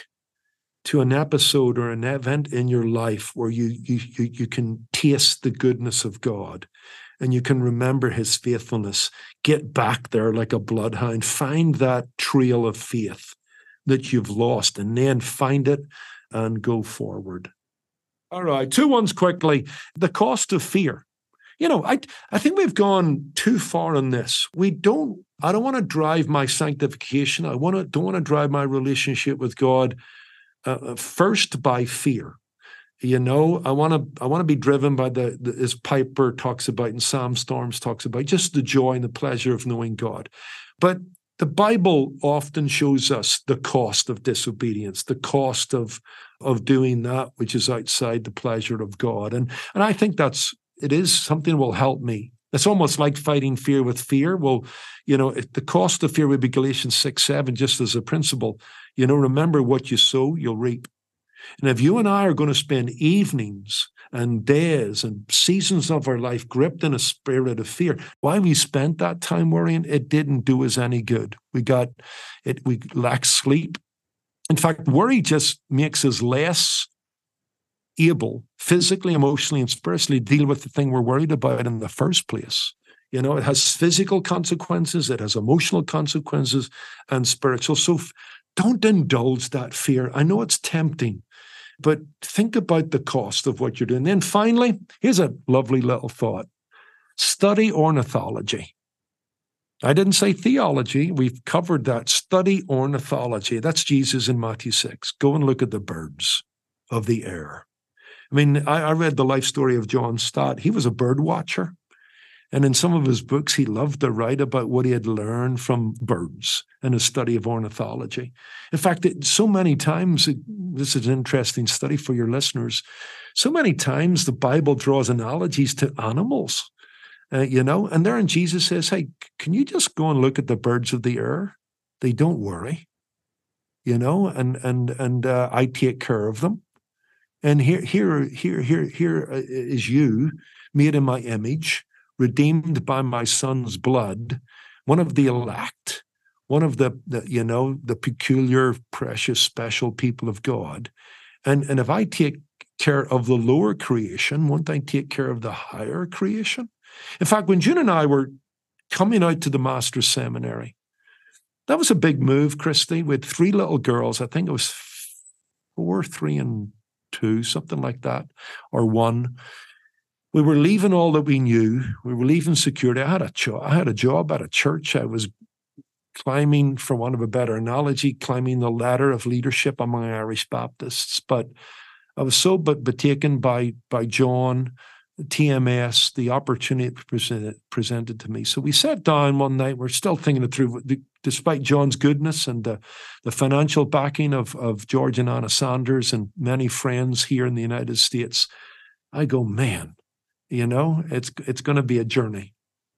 to an episode or an event in your life where you, you, you, you can taste the goodness of God and you can remember his faithfulness. Get back there like a bloodhound. Find that trail of faith that you've lost and then find it and go forward. All right, two ones quickly. The cost of fear. You know, I I think we've gone too far on this. We don't, I don't want to drive my sanctification. I want to, don't want to drive my relationship with God uh, first by fear. You know, I want to, I want to be driven by the, the, as Piper talks about and Sam Storms talks about, just the joy and the pleasure of knowing God. But the Bible often shows us the cost of disobedience, the cost of, of doing that which is outside the pleasure of God. And, and I think that's, it is something that will help me. It's almost like fighting fear with fear. Well, you know, the cost of fear would be Galatians six, seven, just as a principle. You know, remember what you sow, you'll reap. And if you and I are going to spend evenings and days and seasons of our life gripped in a spirit of fear, why we spent that time worrying, it didn't do us any good. We got it, we lacked sleep. In fact, worry just makes us less able physically, emotionally, and spiritually deal with the thing we're worried about in the first place. You know, it has physical consequences, it has emotional consequences, and spiritual. So f- don't indulge that fear. I know it's tempting, but think about the cost of what you're doing. Then finally, here's a lovely little thought. Study ornithology. I didn't say theology. We've covered that. Study ornithology. That's Jesus in Matthew six. Go and look at the birds of the air. I mean, I, I read the life story of John Stott. He was a bird watcher. And in some of his books, he loved to write about what he had learned from birds and his study of ornithology. In fact, it, so many times, it, this is an interesting study for your listeners, so many times the Bible draws analogies to animals, uh, you know, and there Jesus says, hey, can you just go and look at the birds of the air? They don't worry, you know, and, and, and uh, I take care of them. And here, here, here, here, here is you, made in my image, redeemed by my son's blood, one of the elect, one of the, the you know, the peculiar, precious, special people of God. And, and if I take care of the lower creation, won't I take care of the higher creation? In fact, when June and I were coming out to the Master's Seminary, that was a big move, Christy. We had three little girls. I think it was four, three, and two, something like that, or one. We were leaving all that we knew. We were leaving security. I had a job. I had a job at a church. I was climbing, for want of a better analogy, climbing the ladder of leadership among Irish Baptists. But I was so but, but taken by by John, T M S, the opportunity presented presented to me. So we sat down one night. We're still thinking it through, despite John's goodness and the, the financial backing of, of George and Anna Sanders and many friends here in the United States. I go, man, you know, it's it's going to be a journey.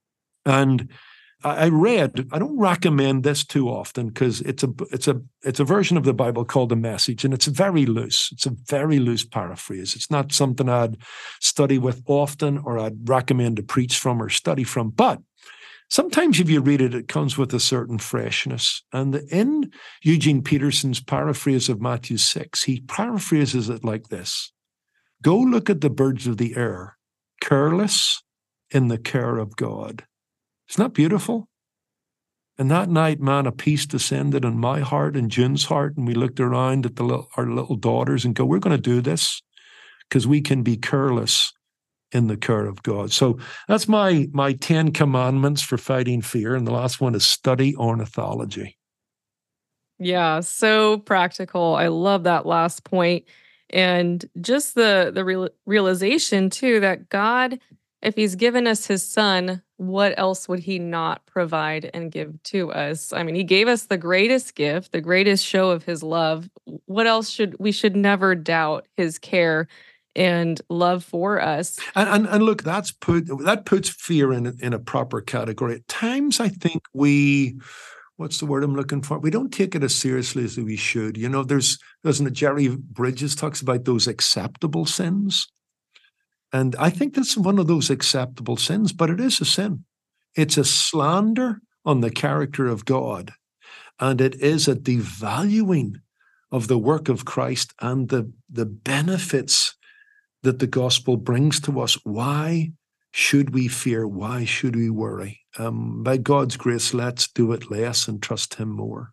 And I read, I don't recommend this too often because it's a it's a it's a version of the Bible called The Message, and it's very loose. It's a very loose paraphrase. It's not something I'd study with often or I'd recommend to preach from or study from. But sometimes if you read it, it comes with a certain freshness. And in Eugene Peterson's paraphrase of Matthew six, he paraphrases it like this: go look at the birds of the air, careless in the care of God. Isn't that beautiful? And that night, man, a peace descended on my heart and June's heart, and we looked around at the little, our little daughters and go, we're going to do this because we can be careless in the care of God. So that's my my Ten Commandments for fighting fear. And the last one is study ornithology. Yeah, so practical. I love that last point. And just the the real, realization too that God, if he's given us his son, what else would he not provide and give to us? I mean, he gave us the greatest gift, the greatest show of his love. What else should we should never doubt his care and love for us. And, and and look, that's put that puts fear in in a proper category. At times, I think we, what's the word I'm looking for? We don't take it as seriously as we should. You know, there's doesn't it? Jerry Bridges talks about those acceptable sins, and I think that's one of those acceptable sins. But it is a sin. It's a slander on the character of God, and it is a devaluing of the work of Christ and the the benefits that the gospel brings to us. Why should we fear? Why should we worry? Um, by God's grace, let's do it less and trust him more.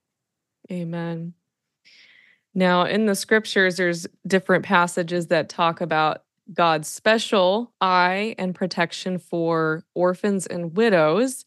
Amen. Now, in the scriptures, there's different passages that talk about God's special eye and protection for orphans and widows.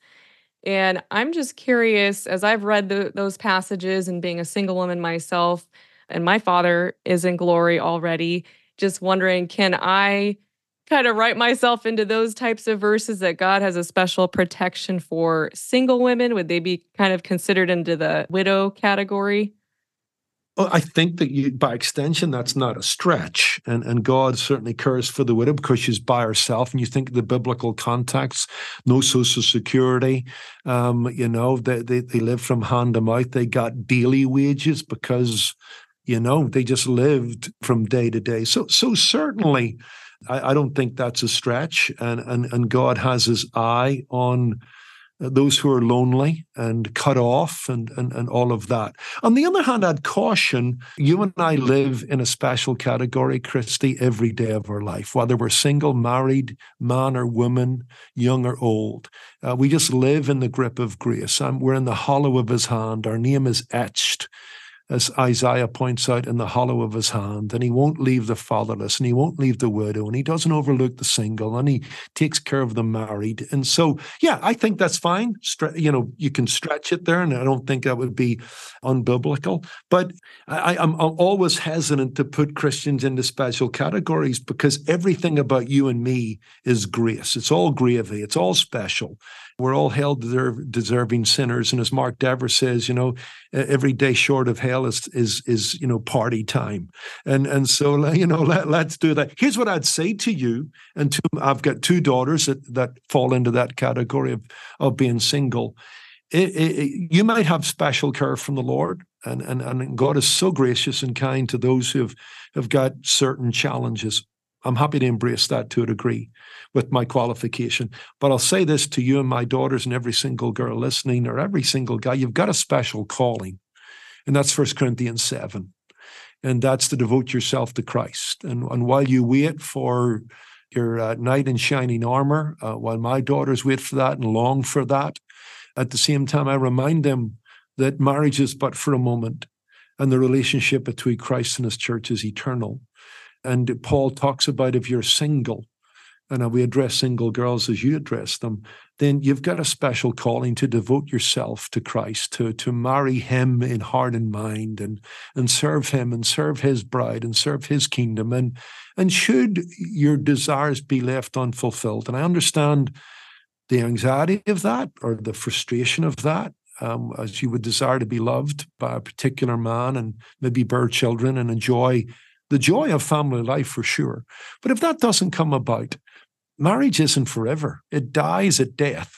And I'm just curious, as I've read the, those passages and being a single woman myself, and my father is in glory already, just wondering, can I kind of write myself into those types of verses that God has a special protection for single women? Would they be kind of considered into the widow category? Well, I think that you, by extension, that's not a stretch. And, and God certainly cares for the widow because she's by herself. And you think of the biblical context, no social security, um, you know, they, they, they live from hand to mouth. They got daily wages because, you know, they just lived from day to day. So, so certainly, I, I don't think that's a stretch. And, and, and God has his eye on those who are lonely and cut off and, and, and all of that. On the other hand, I'd caution, you and I live in a special category, Christy, every day of our life, whether we're single, married, man or woman, young or old. Uh, we just live in the grip of grace. Um, we're in the hollow of his hand. Our name is etched, as Isaiah points out, in the hollow of his hand, and he won't leave the fatherless, and he won't leave the widow, and he doesn't overlook the single, and he takes care of the married. And so, yeah, I think that's fine. Stre- you know, you can stretch it there, and I don't think that would be unbiblical. But I, I'm, I'm always hesitant to put Christians into special categories because everything about you and me is grace. It's all gravy. It's all special. We're all hell deserve, deserving sinners. And as Mark Dever says, you know, every day short of hell is, is, is you know, party time. And and so, you know, let, let's do that. Here's what I'd say to you. And to, I've got two daughters that, that fall into that category of, of being single. It, it, you might have special care from the Lord. And, and, and God is so gracious and kind to those who have, have got certain challenges. I'm happy to embrace that to a degree with my qualification. But I'll say this to you and my daughters and every single girl listening, or every single guy, you've got a special calling. And that's First Corinthians seven. And that's to devote yourself to Christ. And, and while you wait for your uh, knight in shining armor, uh, while my daughters wait for that and long for that, at the same time, I remind them that marriage is but for a moment, and the relationship between Christ and his church is eternal. And Paul talks about if you're single, and we address single girls as you address them, then you've got a special calling to devote yourself to Christ, to, to marry him in heart and mind, and, and serve him and serve his bride and serve his kingdom. And, and should your desires be left unfulfilled, and I understand the anxiety of that or the frustration of that, um, as you would desire to be loved by a particular man and maybe bear children and enjoy the joy of family life for sure. But if that doesn't come about, marriage isn't forever. It dies at death.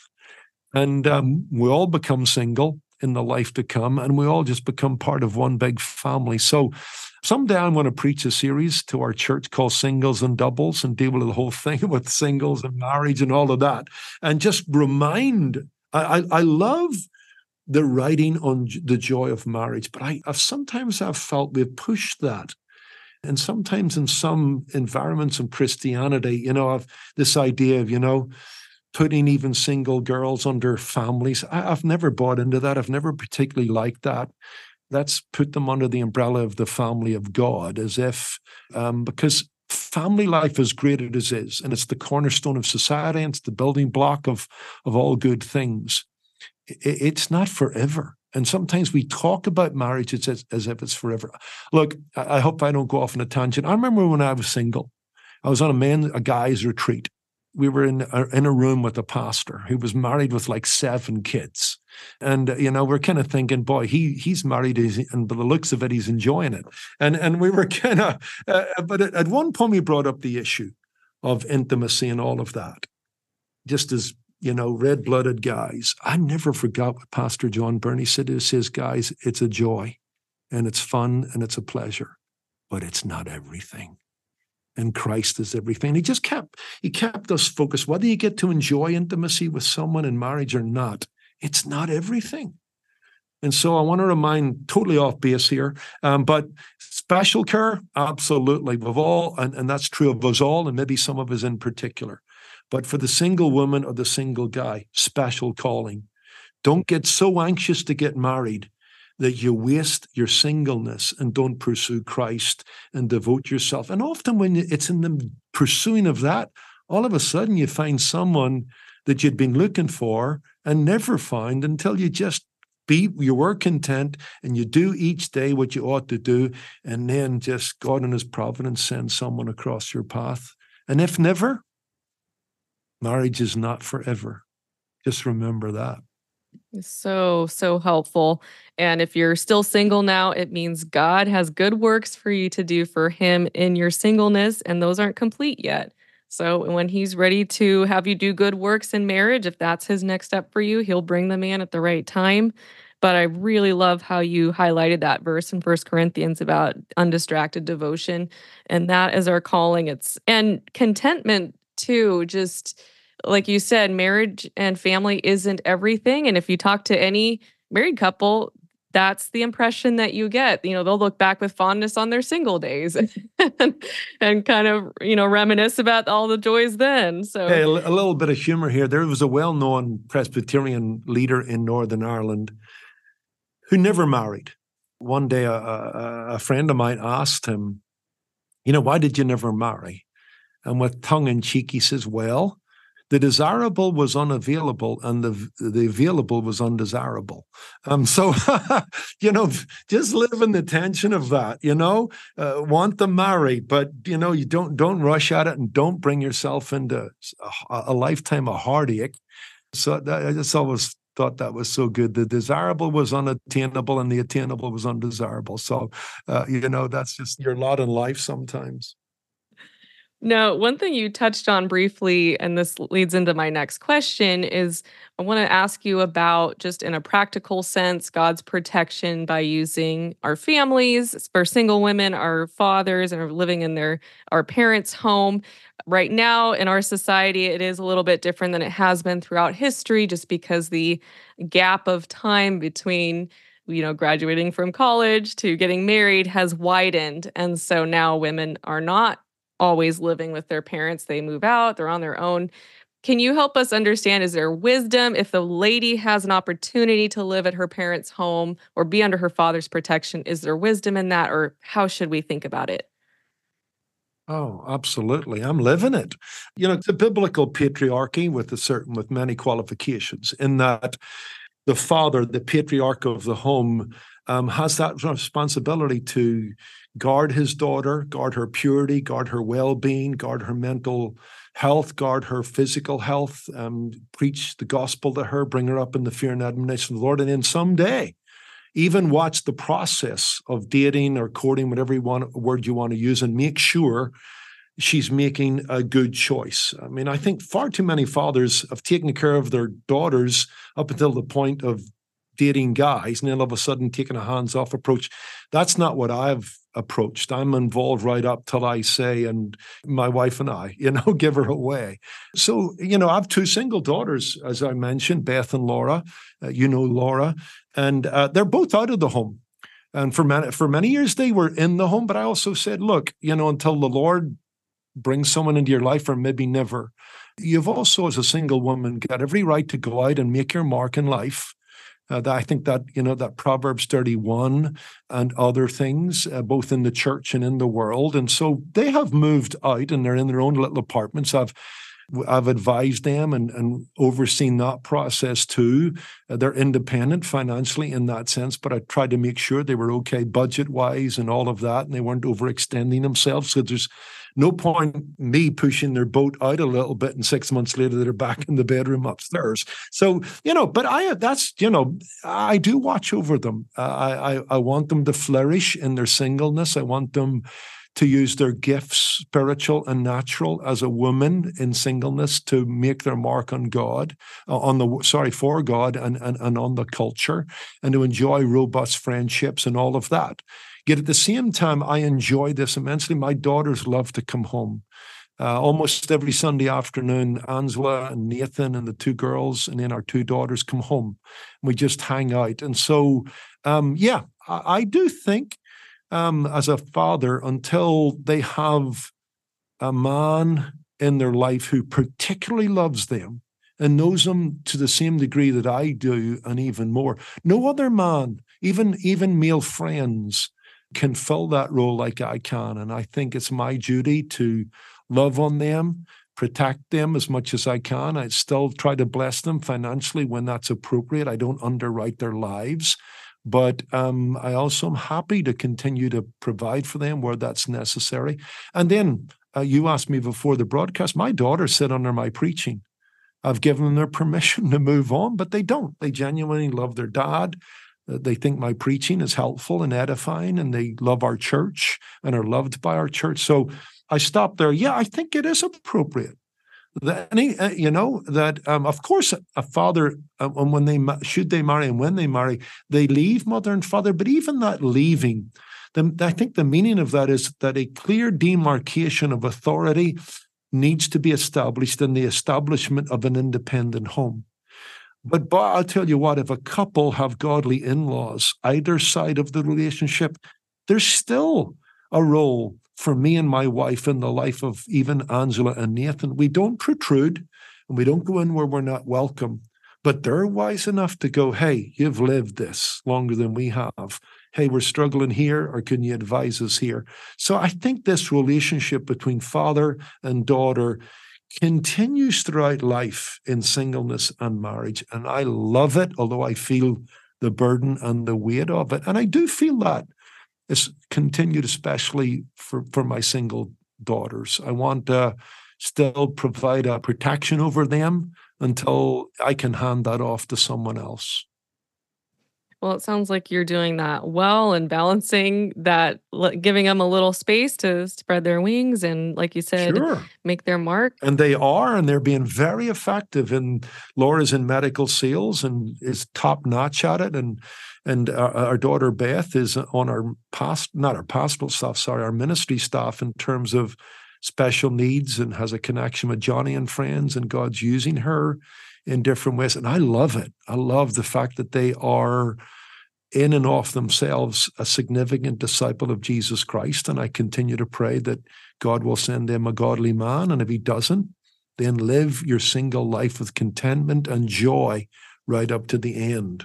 And um, we all become single in the life to come, and we all just become part of one big family. So someday I'm going to preach a series to our church called Singles and Doubles and deal with the whole thing with singles and marriage and all of that. And just remind, I, I, I love the writing on the joy of marriage, but I, I've sometimes I've felt we've pushed that. And sometimes in some environments of Christianity, you know, of this idea of, you know, putting even single girls under families. I, I've never bought into that. I've never particularly liked that. Let's put them under the umbrella of the family of God, as if, um, because family life is great as it is, and it's the cornerstone of society, and it's the building block of, of all good things. It, it's not forever. And sometimes we talk about marriage as, as if it's forever. Look, I, I hope I don't go off on a tangent. I remember when I was single, I was on a man, a guy's retreat. We were in a, in a room with a pastor who was married with like seven kids. And, uh, you know, we're kind of thinking, boy, he he's married, and by the looks of it, he's enjoying it. And and we were kind of, uh, but at, at one point we brought up the issue of intimacy and all of that. Just as, you know, red-blooded guys. I never forgot what Pastor John Burney said to his guys. It's a joy, and it's fun, and it's a pleasure, but it's not everything. And Christ is everything. He just kept, he kept us focused. Whether you get to enjoy intimacy with someone in marriage or not, it's not everything. And so I want to remind, totally off base here, um, but special care, absolutely. We've all, and, and that's true of us all, and maybe some of us in particular. But for the single woman or the single guy, special calling. Don't get so anxious to get married that you waste your singleness and don't pursue Christ and devote yourself. And often when it's in the pursuing of that, all of a sudden you find someone that you'd been looking for and never found until you just be, you were content and you do each day what you ought to do. And then just God in his providence sends someone across your path. And if never, marriage is not forever. Just remember that. So, so helpful. And if you're still single now, it means God has good works for you to do for him in your singleness, and those aren't complete yet. So when he's ready to have you do good works in marriage, if that's his next step for you, he'll bring the man at the right time. But I really love how you highlighted that verse in First Corinthians about undistracted devotion. And that is our calling. It's and contentment too, just like you said, marriage and family isn't everything. And if you talk to any married couple, that's the impression that you get. You know, they'll look back with fondness on their single days and, and kind of, you know, reminisce about all the joys then. So, hey, a, a little bit of humor here. There was a well-known Presbyterian leader in Northern Ireland who never married. One day, a, a, a friend of mine asked him, you know, why did you never marry? And with tongue in cheek, he says, well, the desirable was unavailable and the, the available was undesirable. Um, so, you know, just live in the tension of that, you know, uh, want to marry, but, you know, you don't, don't rush at it and don't bring yourself into a, a lifetime of heartache. So that, I just always thought that was so good. The desirable was unattainable and the attainable was undesirable. So, uh, you know, that's just your lot in life sometimes. Now, one thing you touched on briefly, and this leads into my next question, is I want to ask you about, just in a practical sense, God's protection by using our families, for single women, our fathers, and are living in their our parents' home. Right now in our society, it is a little bit different than it has been throughout history, just because the gap of time between, you know, graduating from college to getting married has widened. And so now women are not always living with their parents. They move out, they're on their own. Can you help us understand, is there wisdom if the lady has an opportunity to live at her parents' home or be under her father's protection? Is there wisdom in that, or how should we think about it? Oh, absolutely. I'm living it. You know, it's a biblical patriarchy with a certain, with many qualifications, in that the father, the patriarch of the home, um, has that responsibility to guard his daughter, guard her purity, guard her well-being, guard her mental health, guard her physical health, um, preach the gospel to her, bring her up in the fear and admonition of the Lord, and then someday even watch the process of dating or courting, whatever you want, word you want to use, and make sure she's making a good choice. I mean, I think far too many fathers have taken care of their daughters up until the point of dating guys, and then all of a sudden taking a hands-off approach. That's not what I've approached. I'm involved right up till I say, and my wife and I, you know, give her away. So, you know, I have two single daughters, as I mentioned, Beth and Laura. Uh, you know Laura. And uh, they're both out of the home. And for many, for many years, they were in the home. But I also said, look, you know, until the Lord brings someone into your life, or maybe never, You've also, as a single woman, got every right to go out and make your mark in life. Uh, that, I think that, you know, that Proverbs thirty-one and other things, uh, both in the church and in the world. And so they have moved out and they're in their own little apartments. I've I've advised them and, and overseen that process too. Uh, they're independent financially in that sense, but I tried to make sure they were okay budget-wise and all of that, and they weren't overextending themselves. So there's no point me pushing their boat out a little bit, and six months later they're back in the bedroom upstairs. So, you know, but I that's, you know, I do watch over them. Uh, I, I I want them to flourish in their singleness. I want them to use their gifts, spiritual and natural, as a woman in singleness, to make their mark on God, uh, on the sorry for God and, and and on the culture, and to enjoy robust friendships and all of that. Yet at the same time, I enjoy this immensely. My daughters love to come home. Uh, almost every Sunday afternoon, Angela and Nathan and the two girls, and then our two daughters come home. We just hang out. And so, um, yeah, I, I do think Um, as a father, until they have a man in their life who particularly loves them and knows them to the same degree that I do and even more. No other man, even, even male friends, can fill that role like I can. And I think it's my duty to love on them, protect them as much as I can. I still try to bless them financially when that's appropriate. I don't underwrite their lives. But um, I also am happy to continue to provide for them where that's necessary. And then uh, you asked me before the broadcast, my daughters sit under my preaching. I've given them their permission to move on, but they don't. They genuinely love their dad. Uh, they think my preaching is helpful and edifying, and they love our church and are loved by our church. So I stopped there. Yeah, I think it is appropriate. That, you know, that, um, of course, a father, uh, when they, should they marry and when they marry, they leave mother and father. But even that leaving, the, I think the meaning of that is that a clear demarcation of authority needs to be established in the establishment of an independent home. But, but I'll tell you what, if a couple have godly in-laws either side of the relationship, there's still a role for me and my wife in the life of even Angela and Nathan. We don't protrude and we don't go in where we're not welcome, but they're wise enough to go, hey, you've lived this longer than we have. Hey, we're struggling here, or can you advise us here? So I think this relationship between father and daughter continues throughout life in singleness and marriage. And I love it, although I feel the burden and the weight of it. And I do feel that it's continued, especially for, for my single daughters. I want to still provide a protection over them until I can hand that off to someone else. Well, it sounds like you're doing that well and balancing that, giving them a little space to spread their wings and, like you said, sure. make their mark. And they are, and they're being very effective. And Laura's in medical sales and is top notch at it. And and our, our daughter Beth is on our past, not our pastoral staff, sorry, our ministry staff in terms of special needs, and has a connection with Johnny and friends. And God's using her in different ways. And I love it. I love the fact that they are in and of themselves a significant disciple of Jesus Christ. And I continue to pray that God will send them a godly man. And if he doesn't, then live your single life with contentment and joy right up to the end.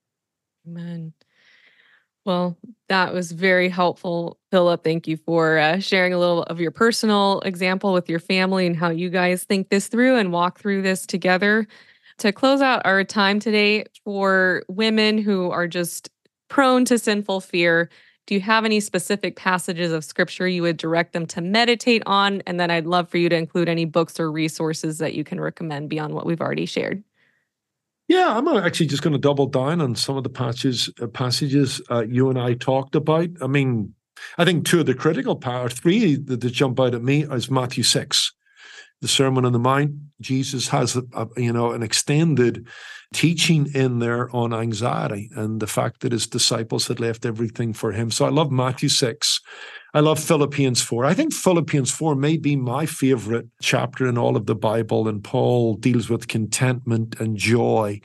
Amen. Well, that was very helpful, Philip. Thank you for uh, sharing a little of your personal example with your family and how you guys think this through and walk through this together. To close out our time today, for women who are just prone to sinful fear, do you have any specific passages of scripture you would direct them to meditate on? And then I'd love for you to include any books or resources that you can recommend beyond what we've already shared. Yeah, I'm actually just going to double down on some of the passages, uh, passages uh, you and I talked about. I mean, I think two of the critical power, three that, that jump out at me is Matthew six, the Sermon on the Mount. Jesus has, a, a, you know, an extended teaching in there on anxiety and the fact that his disciples had left everything for him. So I love Matthew six. I love Philippians four. I think Philippians four may be my favorite chapter in all of the Bible, and Paul deals with contentment and joy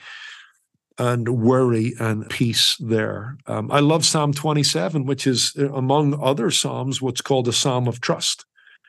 and worry and peace there. Um, I love Psalm twenty-seven, which is, among other psalms, what's called a psalm of trust.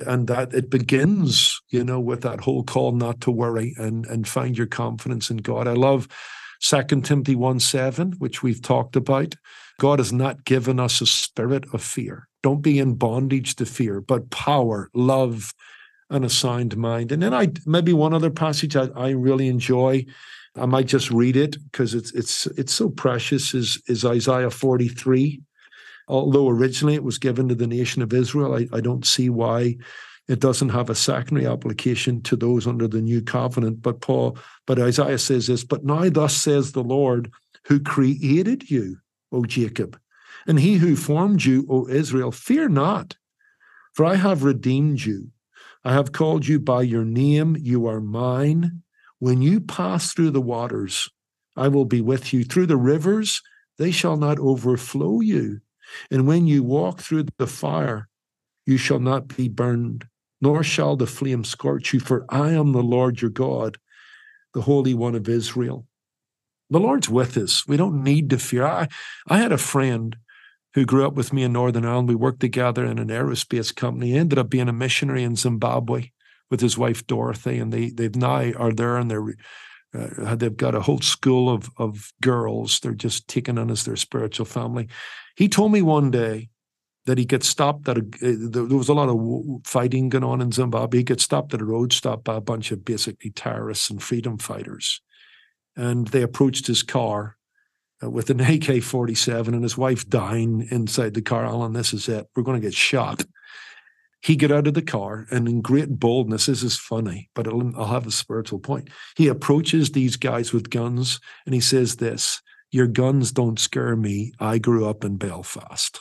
And that it begins, you know, with that whole call not to worry and, and find your confidence in God. I love Second Timothy one seven, which we've talked about. God has not given us a spirit of fear. Don't be in bondage to fear, but power, love, and a sound mind. And then I maybe one other passage I, I really enjoy. I might just read it because it's it's it's so precious. Is is Isaiah forty-three. Although originally it was given to the nation of Israel, I, I don't see why it doesn't have a secondary application to those under the new covenant. But Paul, but Isaiah says this, but now thus says the Lord who created you, O Jacob, and he who formed you, O Israel, fear not, for I have redeemed you. I have called you by your name, you are mine. When you pass through the waters, I will be with you. Through the rivers, they shall not overflow you. And when you walk through the fire, you shall not be burned, nor shall the flame scorch you, for I am the Lord your God, the Holy One of Israel. The Lord's with us. We don't need to fear. I, I had a friend who grew up with me in Northern Ireland. We worked together in an aerospace company. He ended up being a missionary in Zimbabwe with his wife, Dorothy, and they, they've now are there, and they're Uh, they've got a whole school of, of girls. They're just taken on as their spiritual family. He told me one day that he gets stopped at a, uh, there was a lot of fighting going on in Zimbabwe. He gets stopped at a road stop by a bunch of basically terrorists and freedom fighters. And they approached his car uh, with an A K forty-seven and his wife dying inside the car. Alan, this is it. We're going to get shot. He got out of the car and in great boldness, this is funny, but I'll, I'll have a spiritual point. He approaches these guys with guns and he says this, your guns don't scare me. I grew up in Belfast.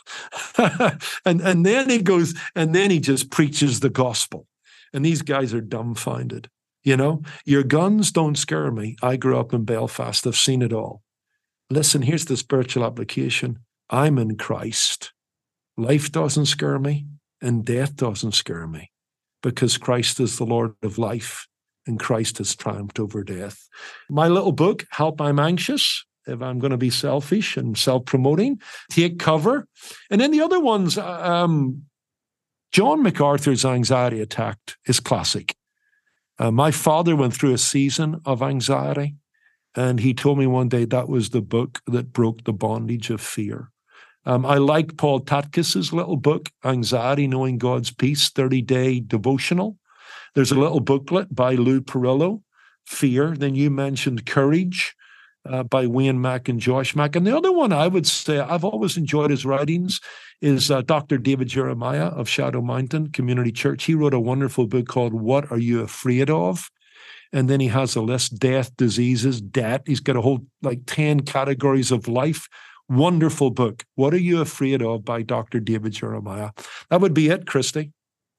and, and then he goes, and then he just preaches the gospel. And these guys are dumbfounded. You know, your guns don't scare me. I grew up in Belfast. I've seen it all. Listen, here's the spiritual application. I'm in Christ. Life doesn't scare me. And death doesn't scare me because Christ is the Lord of life and Christ has triumphed over death. My little book, Help I'm Anxious, if I'm going to be selfish and self-promoting, take cover. And then the other ones, um, John MacArthur's Anxiety Attack is classic. Uh, my father went through a season of anxiety, and he told me one day that was the book that broke the bondage of fear. Um, I like Paul Tatkis's little book, Anxiety, Knowing God's Peace, thirty-day devotional. There's a little booklet by Lou Perillo, Fear. Then you mentioned Courage uh, by Wayne Mack and Josh Mack. And the other one I would say, I've always enjoyed his writings, is uh, Doctor David Jeremiah of Shadow Mountain Community Church. He wrote a wonderful book called What Are You Afraid Of? And then he has a list, death, diseases, debt. He's got a whole, like ten categories of life. Wonderful book. What Are You Afraid Of by Doctor David Jeremiah. That would be it, Christy.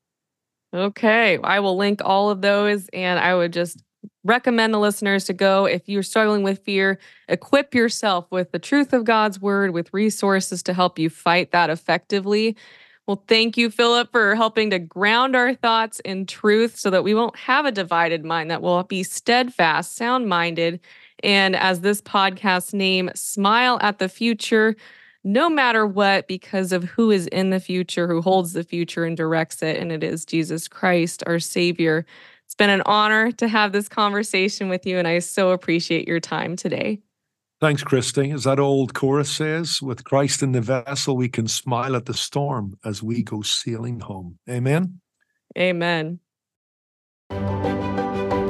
Okay. I will link all of those, and I would just recommend the listeners to go. If you're struggling with fear, equip yourself with the truth of God's word, with resources to help you fight that effectively. Well, thank you, Philip, for helping to ground our thoughts in truth so that we won't have a divided mind, that we'll be steadfast, sound-minded, and as this podcast name, Smile at the Future, no matter what, because of who is in the future, who holds the future and directs it, and it is Jesus Christ, our Savior. It's been an honor to have this conversation with you, and I so appreciate your time today. Thanks, Christy. As that old chorus says, with Christ in the vessel, we can smile at the storm as we go sailing home. Amen? Amen.